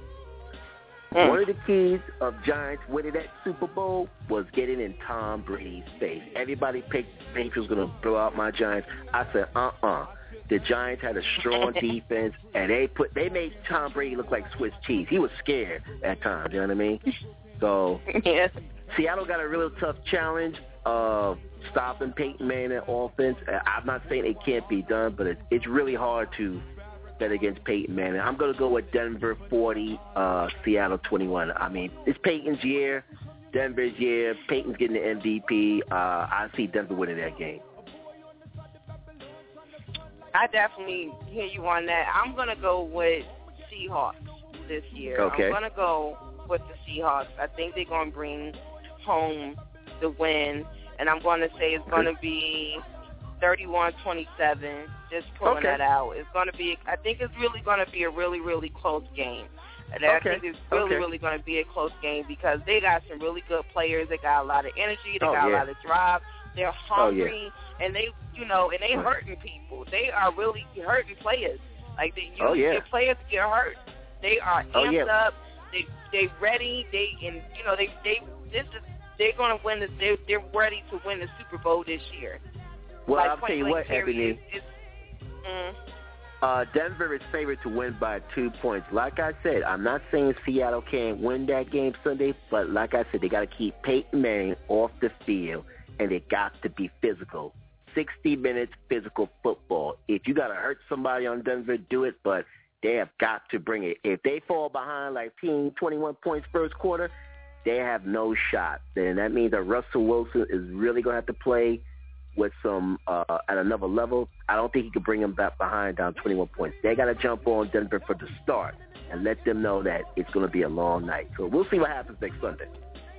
Mm. One of the keys of Giants winning that Super Bowl was getting in Tom Brady's face. Everybody picked Patriots was going to blow out my Giants. I said, uh-uh. The Giants had a strong defense, and they put they made Tom Brady look like Swiss cheese. He was scared at times, you know what I mean? So yeah. Seattle got a real tough challenge of stopping Peyton Manning offense. I'm not saying it can't be done, but it, it's really hard to bet against Peyton Manning. I'm going to go with Denver forty, uh, Seattle twenty-one. I mean, it's Peyton's year, Denver's year. Peyton's getting the M V P. Uh, I see Denver winning that game. I definitely hear you on that. I'm going to go with Seahawks this year. Okay. I'm going to go with the Seahawks. I think they're going to bring home the win, and I'm going to say it's going to be thirty-one twenty-seven, just pulling okay. that out. It's going to be, I think it's really going to be a really, really close game. And I okay. think it's really, okay. really going to be a close game because they got some really good players. They got a lot of energy. They oh, got yeah. a lot of drive. They're hungry, oh, yeah. and they, you know, and they hurting people. They are really hurting players. Like, they, you, oh, yeah. the players get hurt. They are amped oh, yeah. up. They they ready. They and you know they they this is they're going to win. The, they're they're ready to win the Super Bowl this year. Well, like, I'll tell you what, Ebony. Mm. Uh, Denver is favored to win by two points. Like I said, I'm not saying Seattle can't win that game Sunday, but like I said, they got to keep Peyton Manning off the field, and they got to be physical. sixty minutes physical football. If you got to hurt somebody on Denver, do it, but they have got to bring it. If they fall behind like team twenty-one points first quarter, they have no shot. Then that means that Russell Wilson is really going to have to play with some uh, at another level. I don't think he could bring them back behind down twenty-one points. They got to jump on Denver for the start and let them know that it's going to be a long night. So we'll see what happens next Sunday.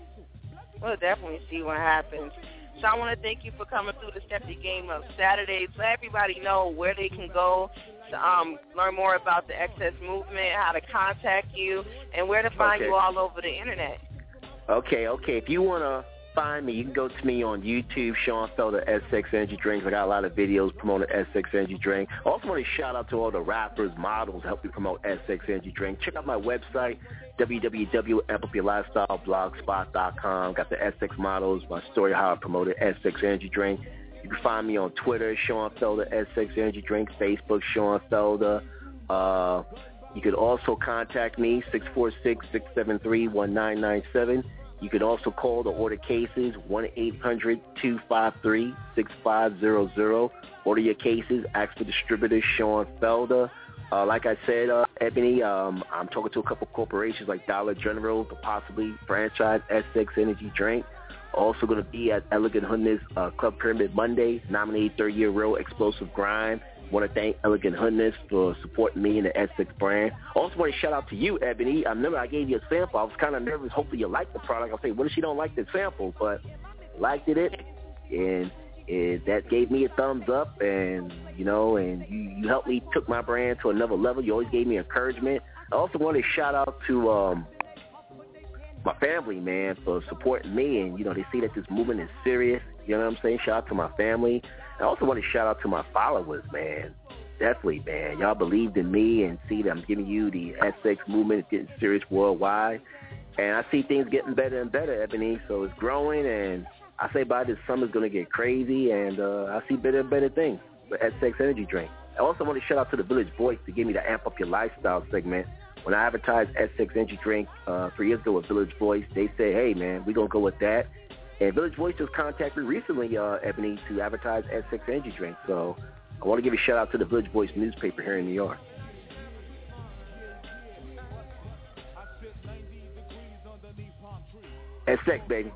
We'll definitely see what happens. So I want to thank you for coming through the Step the Game Up Saturdays. Let everybody know where they can go to um, learn more about the Excess Movement, how to contact you, and where to find okay. you all over the Internet. Okay, okay. If you want to find me, you can go to me on YouTube, Sean Felder, S X Energy Drinks. I got a lot of videos promoting S X Energy Drink. I also want to shout out to all the rappers, models, help me promote S X Energy Drink. Check out my website, w w w dot amp up your lifestyle blogspot dot com. Got the S X models, my story, how I promoted S X Energy Drink. You can find me on Twitter, Sean Felder, S X Energy Drink, Facebook, Sean Felder. Uh, you could also contact me, six four six, six seven three, one nine nine seven. You can also call to order cases, one eight hundred, two five three, six five zero zero. Order your cases. Ask for distributor Sean Felder. Uh, like I said, uh, Ebony, um, I'm talking to a couple corporations like Dollar General to possibly franchise S X Energy Drink. Also going to be at Elegant Hoodness uh, Club Pyramid Monday, nominated third year Real Explosive Grind. want to thank Elegant Hoodness for supporting me in the S six brand. I also want to shout out to you, Ebony. I remember I gave you a sample. I was kind of nervous. Hopefully you like the product. I'll say, what if she don't like the sample? But liked it, and it, that gave me a thumbs up, and, you know, and you, you helped me, took my brand to another level. You always gave me encouragement. I also want to shout out to um, my family, man, for supporting me, and, you know, they see that this movement is serious. You know what I'm saying? Shout out to my family. I also want to shout out to my followers, man. Definitely, man. Y'all believed in me and see that I'm giving you the S X movement. It's getting serious worldwide. And I see things getting better and better, Ebony. So it's growing, and I say by this summer's going to get crazy, and uh, I see better and better things with S X Energy Drink. I also want to shout out to the Village Voice to give me the Amp Up Your Lifestyle segment. When I advertised S X Energy Drink uh, three years ago with Village Voice, they said, hey, man, we're going to go with that. And Village Voice just contacted me recently, uh, Ebony, to advertise S six Energy Drink. So I want to give a shout-out to the Village Voice newspaper here in New York. S six, baby.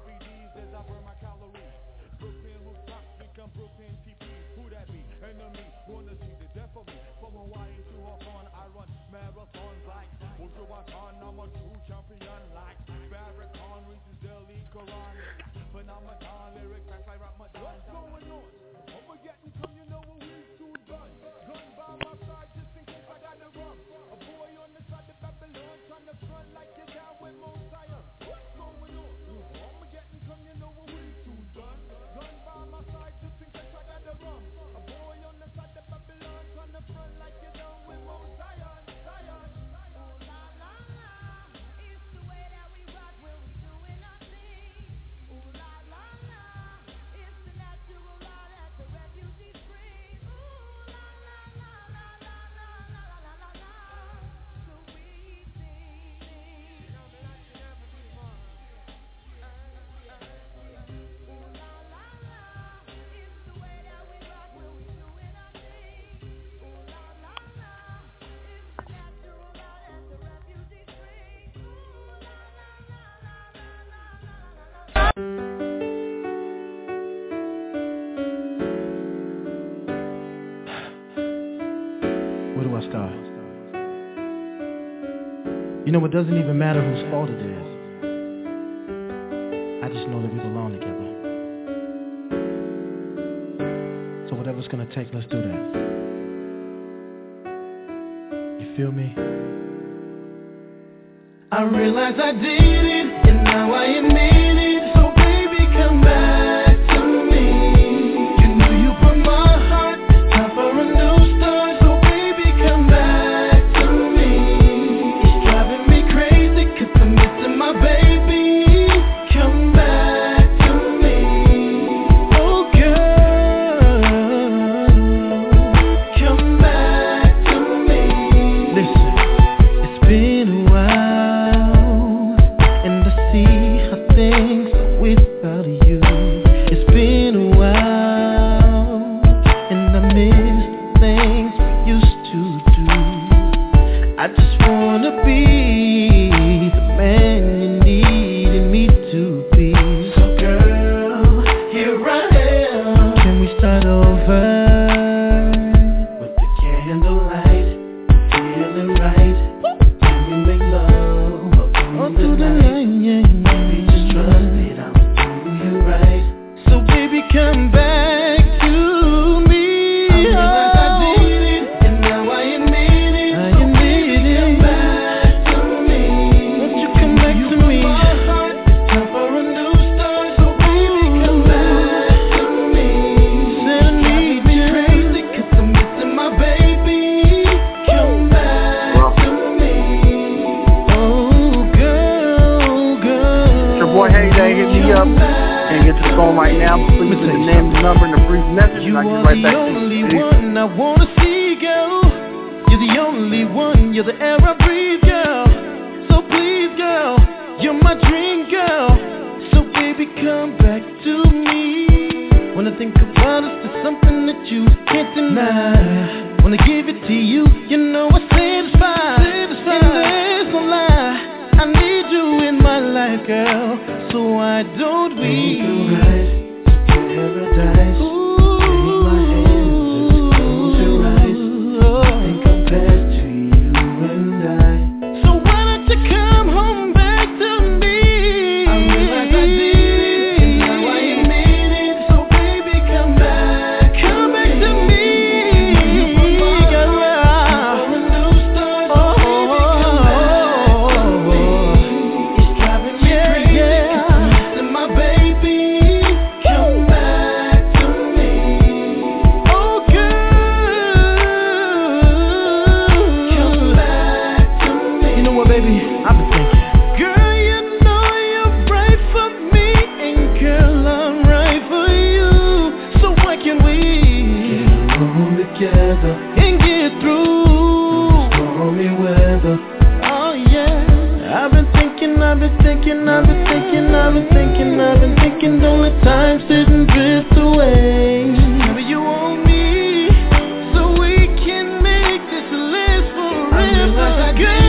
You know, it doesn't even matter whose fault it is. I just know that we belong together. So whatever it's gonna take, let's do that. You feel me? I realize I did it, and now I admit it. So baby, come back to me. You know you put my heart, it's time for a new start. So baby, come back to me. It's driving me crazy, cause I'm missing my baby. Come back to me. Oh girl, come back to me. Listen, it's been a while, and I see how things are without you. It's been a while, and I miss the things we used to do. I just wanna be the man you needed me to be. So girl, here I am. Can we start over with the candlelight? Feeling right. Can we make love up through the night? Baby, just trust me, I'll do you right. So baby, come back to me. I realize I did it, and now I admit it. I admit it. Come back to me. Won't you come back to me? It's time for a new start. So baby, come back to me. Said I need me crazy, cause I'm missing my baby. Come back to me. Oh girl, girl. It's your boy Heyday, hit me up. Can't get your phone right now, but please leave the name, the number, and a brief message, and I You get are right the back to only you. Peace. one I wanna see, girl. You're the only one, you're the air I breathe, girl. So please, girl, you're my dream, girl. So baby, come back to me. When I think about us, there's something that you can't deny. When I give it to you, you know I satisfy. And there's no lie, I need you in my life, girl. So why don't we? Paradise. Take my hand, let's close your eyes. together and get through stormy weather. Oh yeah, I've been thinking, I've been thinking, I've been thinking, I've been thinking, I've been thinking, don't let time sit and drift away. Maybe you want me, so we can make this last forever. Good.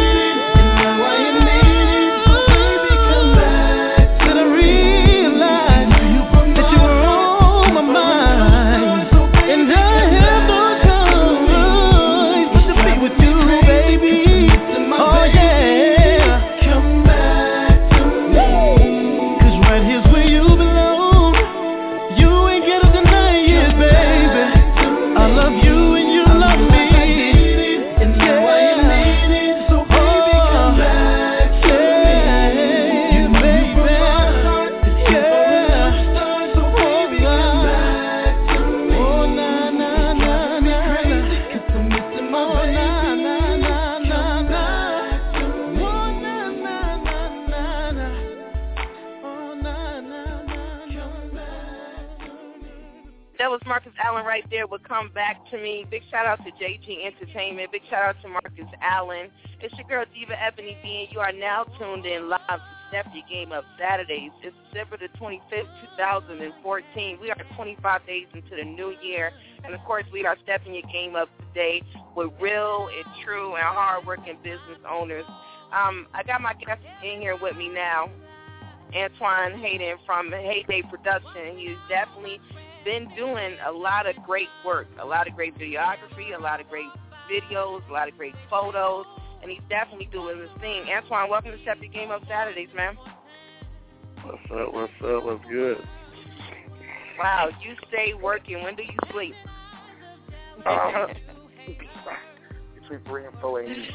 Right there would come back to me. Big shout out to J G Entertainment. Big shout out to Marcus Allen. It's your girl Diva Ebony B, and you are now tuned in live to Step Your Game Up Saturdays. It's December the twenty-fifth, two thousand fourteen. We are twenty-five days into the new year, and of course we are stepping your game up today with real and true and hard-working business owners. Um, I got my guest in here with me now, Antoine Hayden from Heyday Production. He's definitely been doing a lot of great work, a lot of great videography, a lot of great videos, a lot of great photos, and he's definitely doing his thing. Antoine, welcome to Step Your Game Up Saturdays, man. What's up, what's up, what's good? Wow, you stay working. When do you sleep? Um, between three and four a.m.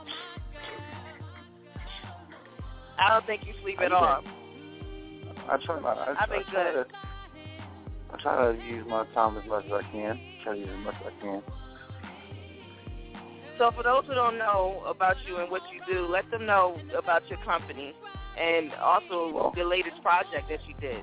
I don't think you sleep at all. I try not. I, I've been I try good. To, I try to use my time as much as I can. Try to use as much as I can. So for those who don't know about you and what you do, let them know about your company and also well, the latest project that you did.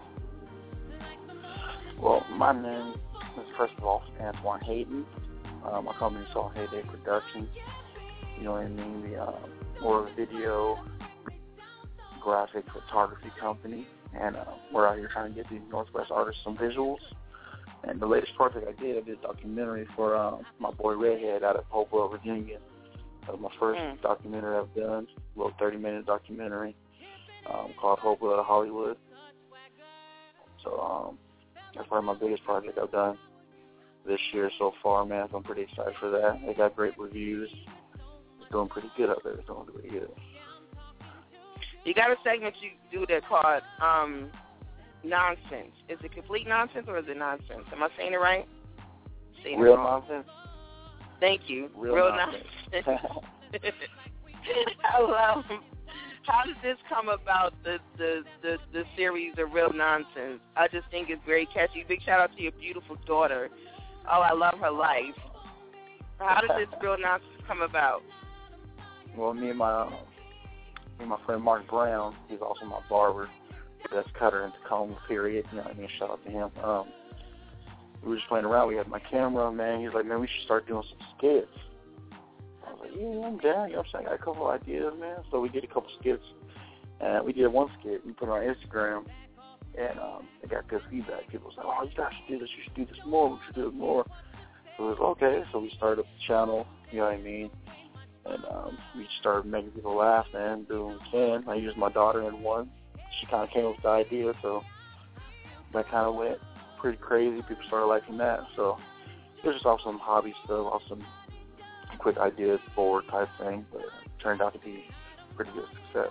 Well, my name is, first of all, Antoine Hayden. Uh, my company's called Heyday Productions. You know what I mean? The, uh, we're a video graphic photography company. And uh, we're out here trying to get these Northwest artists some visuals. And the latest project I did, I did a documentary for uh, my boy Redhead out of Hopewell, Virginia. That was my first mm. documentary I've done, a little thirty-minute documentary um, called Hopewell to Hollywood. So um, that's probably my biggest project I've done this year so far, man. So I'm pretty excited for that. They got great reviews. It's doing pretty good out there. It's doing pretty good. You got a segment you do that called um, Nonsense. Is it complete nonsense or is it nonsense? Am I saying it right? Saying Real it wrong. nonsense? Thank you. Real, Real nonsense. nonsense. I love How did this come about, the, the, the, the series of Real Nonsense? I just think it's very catchy. Big shout out to your beautiful daughter. Oh, I love her life. How did this Real Nonsense come about? Well, me and my... Uh, Me and my friend Mark Brown, he's also my barber, best cutter in Tacoma, period. You know what I mean? Shout out to him. Um, we were just playing around. We had my camera, man. He was like, man, we should start doing some skits. I was like, yeah, I'm down. You know what I'm saying? I got a couple of ideas, man. So we did a couple skits. And we did one skit. We put it on Instagram. And um, it got good feedback. People was like, oh, you guys should do this. You should do this more. We should do it more. So it was okay. So we started up the channel. You know what I mean? And um, we started making people laugh, man, doing what we can. I used my daughter in one. She kind of came up with the idea, so that kind of went pretty crazy. People started liking that. So it was just off some hobby stuff, off some quick ideas, board type thing, but it turned out to be a pretty good success.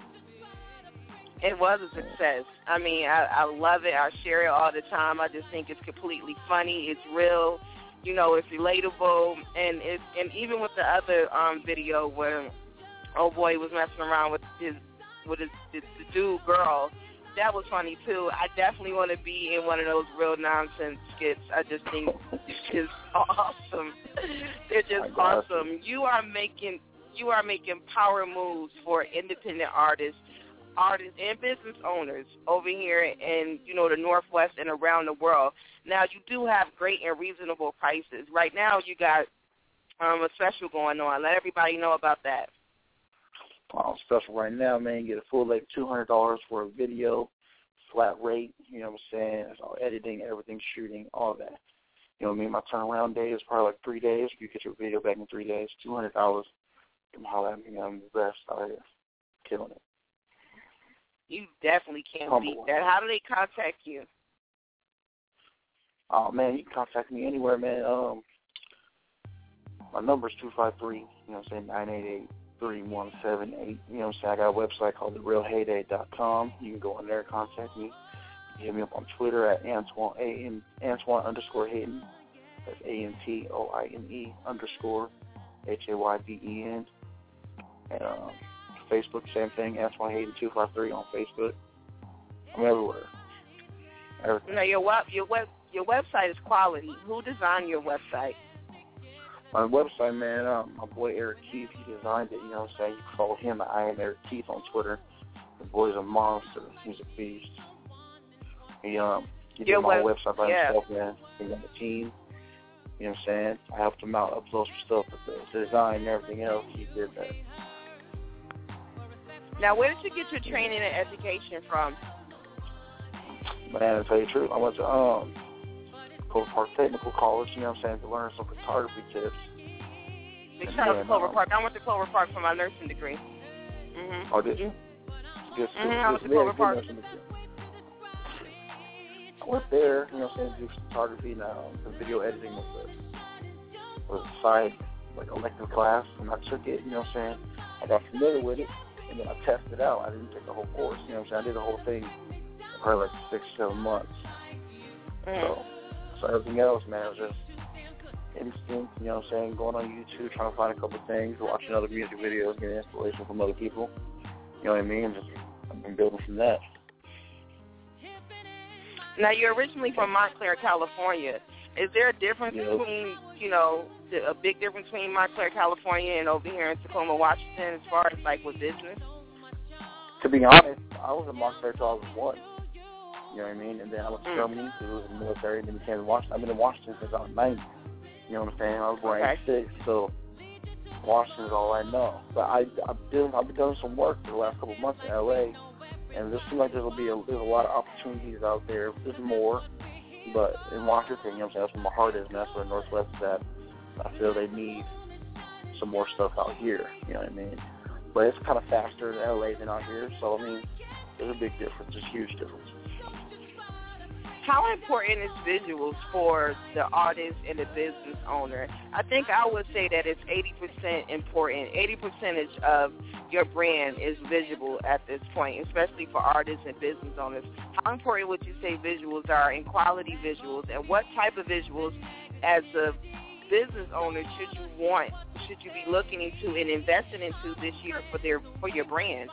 It was a success. I mean, I, I love it. I share it all the time. I just think it's completely funny. It's real. You know, it's relatable, and it's, and even with the other um, video where old boy was messing around with his with his, his the dude girl, that was funny too. I definitely want to be in one of those Real Nonsense skits. I just think it's awesome. They're just awesome. You are making you are making power moves for independent artists. artists and business owners over here in, you know, the Northwest and around the world. Now, you do have great and reasonable prices. Right now, you got um, a special going on. Let everybody know about that. Oh, special right now, man. You get a full length two hundred dollars for a video, flat rate. You know what I'm saying? It's all editing, everything, shooting, all that. You know what I mean? My turnaround day is probably like three days. You get your video back in three days. Two hundred dollars. Come holler at me. I'm the best out here, killing it. You definitely can't Humble. beat that. How do they contact you? Oh man, you can contact me anywhere, man. Um, my number is two five three. You know what I'm saying? Nine eight eight. three one seven eight. You know what I'm saying? I got a website called the real heyday dot com. You can go on there and contact me. Hit me up on Twitter at Antoine, A-N, Antoine underscore Hayden. That's A N T O I N E underscore H A Y D E N. And um, Facebook, same thing, Antoine Hayden two five three on Facebook. I'm everywhere. Everything. No, your web, your web, your website is quality. Who designed your website? My website, man, um, my boy Eric Keith, he designed it, you know what I'm saying? You can follow him at I am Eric Keith on Twitter. The boy's a monster. He's a beast. He, um, he did Your my web- website by yeah. himself, man. He got a team. You know what I'm saying? I helped him out, upload some stuff, but the, the design and everything else, he did that. Now, where did you get your training and education from? Man, to tell you the truth, I went to um, Clover Park Technical College, you know what I'm saying, to learn some photography tips. Big And shout out then, to Clover um, Park. I went to Clover Park for my nursing degree. Mm-hmm. Oh, did you? Just, Mm-hmm. just, I went to yeah, Clover good Park. nursing degree. I went there, you know what I'm saying, to do photography now, the video editing was a, was a side, like, elective class, and I took it, you know what I'm saying, I got familiar with it, and then I tested it out. I didn't take the whole course, you know what I'm saying, I did the whole thing for probably like six, seven months. Mm-hmm. So, so everything else, man, was just instinct, you know what I'm saying, going on YouTube, trying to find a couple things, watching other music videos, getting inspiration from other people, you know what I mean, and just, I've been building from that. Now, you're originally from Montclair, California. Is there a difference Yep. between, you know, a big difference between Montclair, California and over here in Tacoma, Washington as far as, like, with business? To be honest, I was in Montclair until I was one. You know what I mean? And then I went to Mm. Germany, because it was in the military, and then became in Washington. I've been in Washington since I was ninety. You know what I'm saying? I was born in Okay. eighty-six, so Washington is all I know. But I, I've, been, I've been doing some work for the last couple of months in L A, and there seems like there'll be a, there's a lot of opportunities out there. There's more, but in Washington, you know what I'm saying, that's where my heart is, and that's where the Northwest is at. I feel they need some more stuff out here, you know what I mean? But it's kind of faster in L A than out here, so I mean, there's a big difference, there's a huge difference. How important is visuals for the artist and the business owner? I think I would say that it's eighty percent important. eighty percent of your brand is visual at this point, especially for artists and business owners. How important would you say visuals are, and quality visuals, and what type of visuals as a business owner should you want, should you be looking into and investing into this year for their for your brand?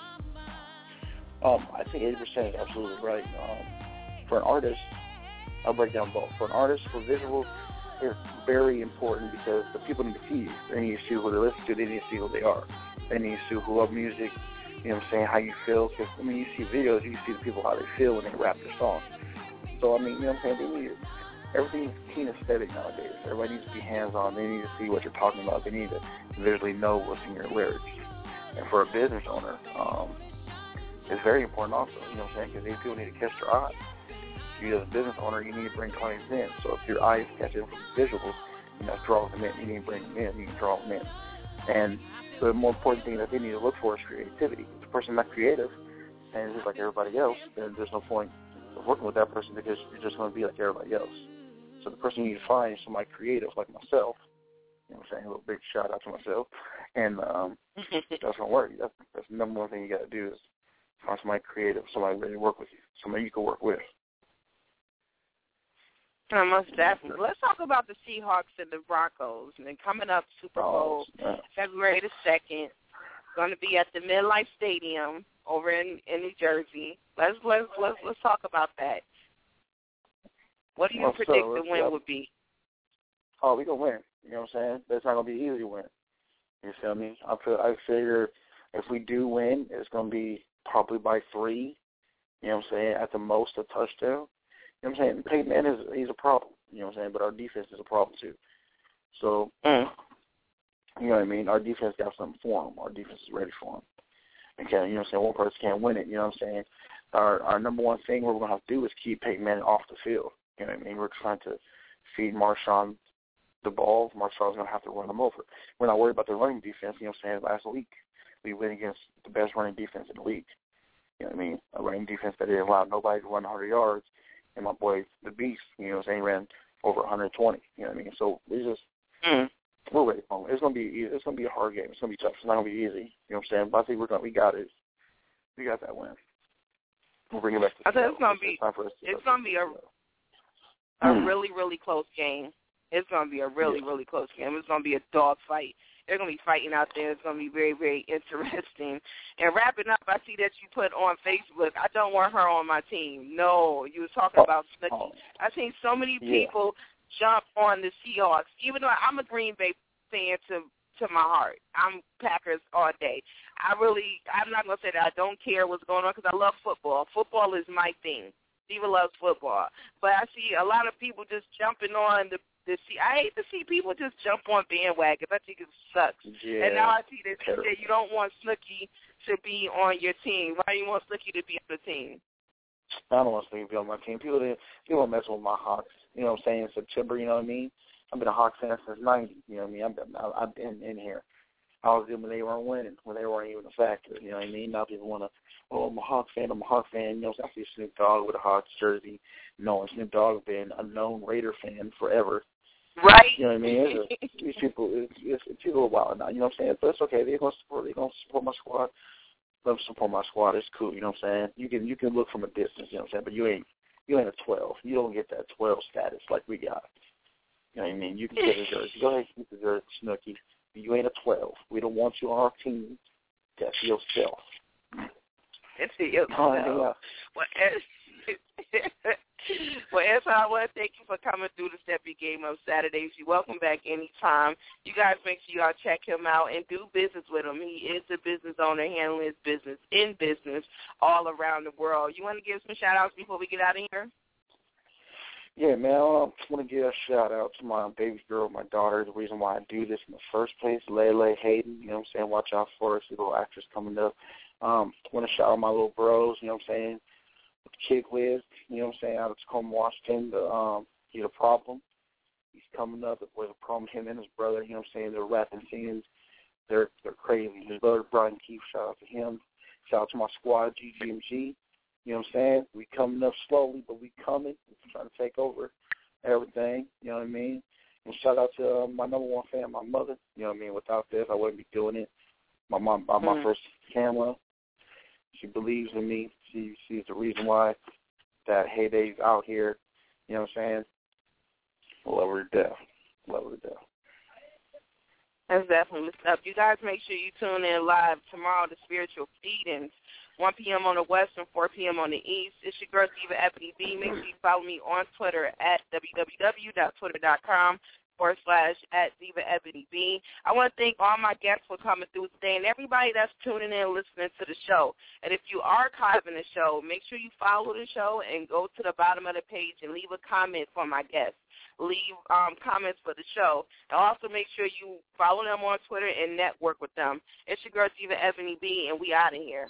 Um, I think eighty percent is absolutely right. Um, for an artist, I'll break down both. For an artist, for visuals, it's very important because the people need to see you. They need to see who they listen to. They need to see who they are. They need to see who love music, you know what I'm saying, how you feel. Because, I mean, you see videos, you see the people how they feel when they rap their songs. So, I mean, you know what I'm saying, they need everything is kinesthetic nowadays. Everybody needs to be hands-on. They need to see what you're talking about. They need to visually know what's in your lyrics. And for a business owner, um, it's very important also, you know what I'm saying, because these people need to catch their eye. You as a business owner, you need to bring clients in. So if your eyes catch them from visuals, you know, draw them in. You need to bring them in. You can draw them in. And the more important thing that they need to look for is creativity. If the person's not creative and is just like everybody else, then there's no point of working with that person because you're just going to be like everybody else. So the person you need to find is somebody creative like myself. You know what I'm saying? A little big shout out to myself. And um, that's going to work. That's, that's the number one thing you got to do is find somebody creative, somebody ready to work with you, somebody you can work with. Uh, most definitely. Let's talk about the Seahawks and the Broncos. And then coming up, Super Bowl, oh, February the second, going to be at the MetLife Stadium over in, in New Jersey. Let's let's let's let's talk about that. What do you well, predict so, the win yeah. would be? Oh, we gonna win. You know what I'm saying? But it's not gonna be an easy win. You feel me? I feel I figure if we do win, it's gonna be probably by three. You know what I'm saying? At the most, a touchdown. You know what I'm saying? Peyton Manning is he's a problem. You know what I'm saying? But our defense is a problem too. So, mm. you know what I mean? Our defense got something for him. Our defense is ready for him. Okay, you know what I'm saying? One person can't win it. You know what I'm saying? Our our number one thing we're going to have to do is keep Peyton Manning off the field. You know what I mean? We're trying to feed Marshawn the ball. Marshawn's going to have to run him over. We're not worried about the running defense. You know what I'm saying? Last week, we went against the best running defense in the league. You know what I mean? A running defense that didn't allow nobody to run one hundred yards. And my boy, the Beast, you know what I'm saying, ran over one hundred twenty. You know what I mean? So we just, mm. we're ready for it. It's going to be it's going to be a hard game. It's going to be tough. It's not going to be easy. You know what I'm saying? But I think we're going we got it. We got that win. We'll bring it back to I think it's going to be, it's going to be a, a really, really close game. It's going to be a really, yeah. really close game. It's going to be a dog fight. They're going to be fighting out there. It's going to be very, very interesting. And wrapping up, I see that you put on Facebook, I don't want her on my team. No, you were talking oh, about Snooki. Oh. I've seen so many people yeah. jump on the Seahawks, even though I'm a Green Bay fan to to my heart. I'm Packers all day. I really, I'm not going to say that I don't care what's going on because I love football. Football is my thing. Diva loves football. But I see a lot of people just jumping on the To see, I hate to see people just jump on bandwagons. I think it sucks. Yeah, and now I see that you said you don't want Snooki to be on your team. Why do you want Snooki to be on the team? I don't want Snooki to be on my team. People didn't, people don't mess with my Hawks. You know what I'm saying? In September, you know what I mean? I've been a Hawks fan since ninety. You know what I mean? I've been, I've been in here. I was there when they weren't winning, when they weren't even a factor. You know what I mean? Now people want to, oh, I'm a Hawks fan. I'm a Hawks fan. You know, I see Snoop Dogg with a Hawks jersey. No, Snoop Dogg has been a known Raider fan forever. Right. You know what I mean? It's a, these people, it's, it's, it's people are wild now. You know what I'm saying? But it's okay. They're gonna support. They're gonna support my squad. Let them support my squad. It's cool. You know what I'm saying? You can you can look from a distance. You know what I'm saying? But you ain't you ain't a twelve. You don't get that twelve status like we got. You know what I mean? You can get a jersey. Go ahead and get the jersey, Snooki. You ain't a twelve. We don't want you on our team. That's yourself. That's yourself. Oh, yeah. Well, Well, Ezra, I want to thank you for coming through the Steppy Game of Saturdays. You're welcome back anytime. You guys make sure y'all check him out and do business with him. He is a business owner handling his business in business all around the world. You want to give some shout-outs before we get out of here? Yeah, man, I just want to give a shout-out to my baby girl, my daughter, the reason why I do this in the first place, Lele Hayden. You know what I'm saying? Watch out for her. She's a little actress coming up. Um, I want to shout out my little bros, you know what I'm saying? Kid Wiz, you know what I'm saying, out of Tacoma, Washington, the, um, he's a problem. He's coming up with a problem, him and his brother, you know what I'm saying, they're rapping scenes. They're they're crazy. His brother, Brian Keefe, shout out to him. Shout out to my squad, G G M G. You know what I'm saying? We coming up slowly, but we coming. We're trying to take over everything, you know what I mean? And shout out to uh, my number one fan, my mother. You know what I mean? Without this, I wouldn't be doing it. My mom bought my mm. first camera. She believes in me. She sees the reason why that Heyday's out here. You know what I'm saying? Love her to death. Love her to death. That's definitely what's up. You guys make sure you tune in live tomorrow to Spiritual Feedings, one p.m. on the West and four p.m. on the East. It's your girl, Diva Ebony B. Make sure you follow me on Twitter at www.twitter.com forward slash at Diva Ebony B. I want to thank all my guests for coming through today and everybody that's tuning in and listening to the show. And if you are archiving the show, make sure you follow the show and go to the bottom of the page and leave a comment for my guests. Leave um, comments for the show. And also make sure you follow them on Twitter and network with them. It's your girl, Diva Ebony B, and we out of here.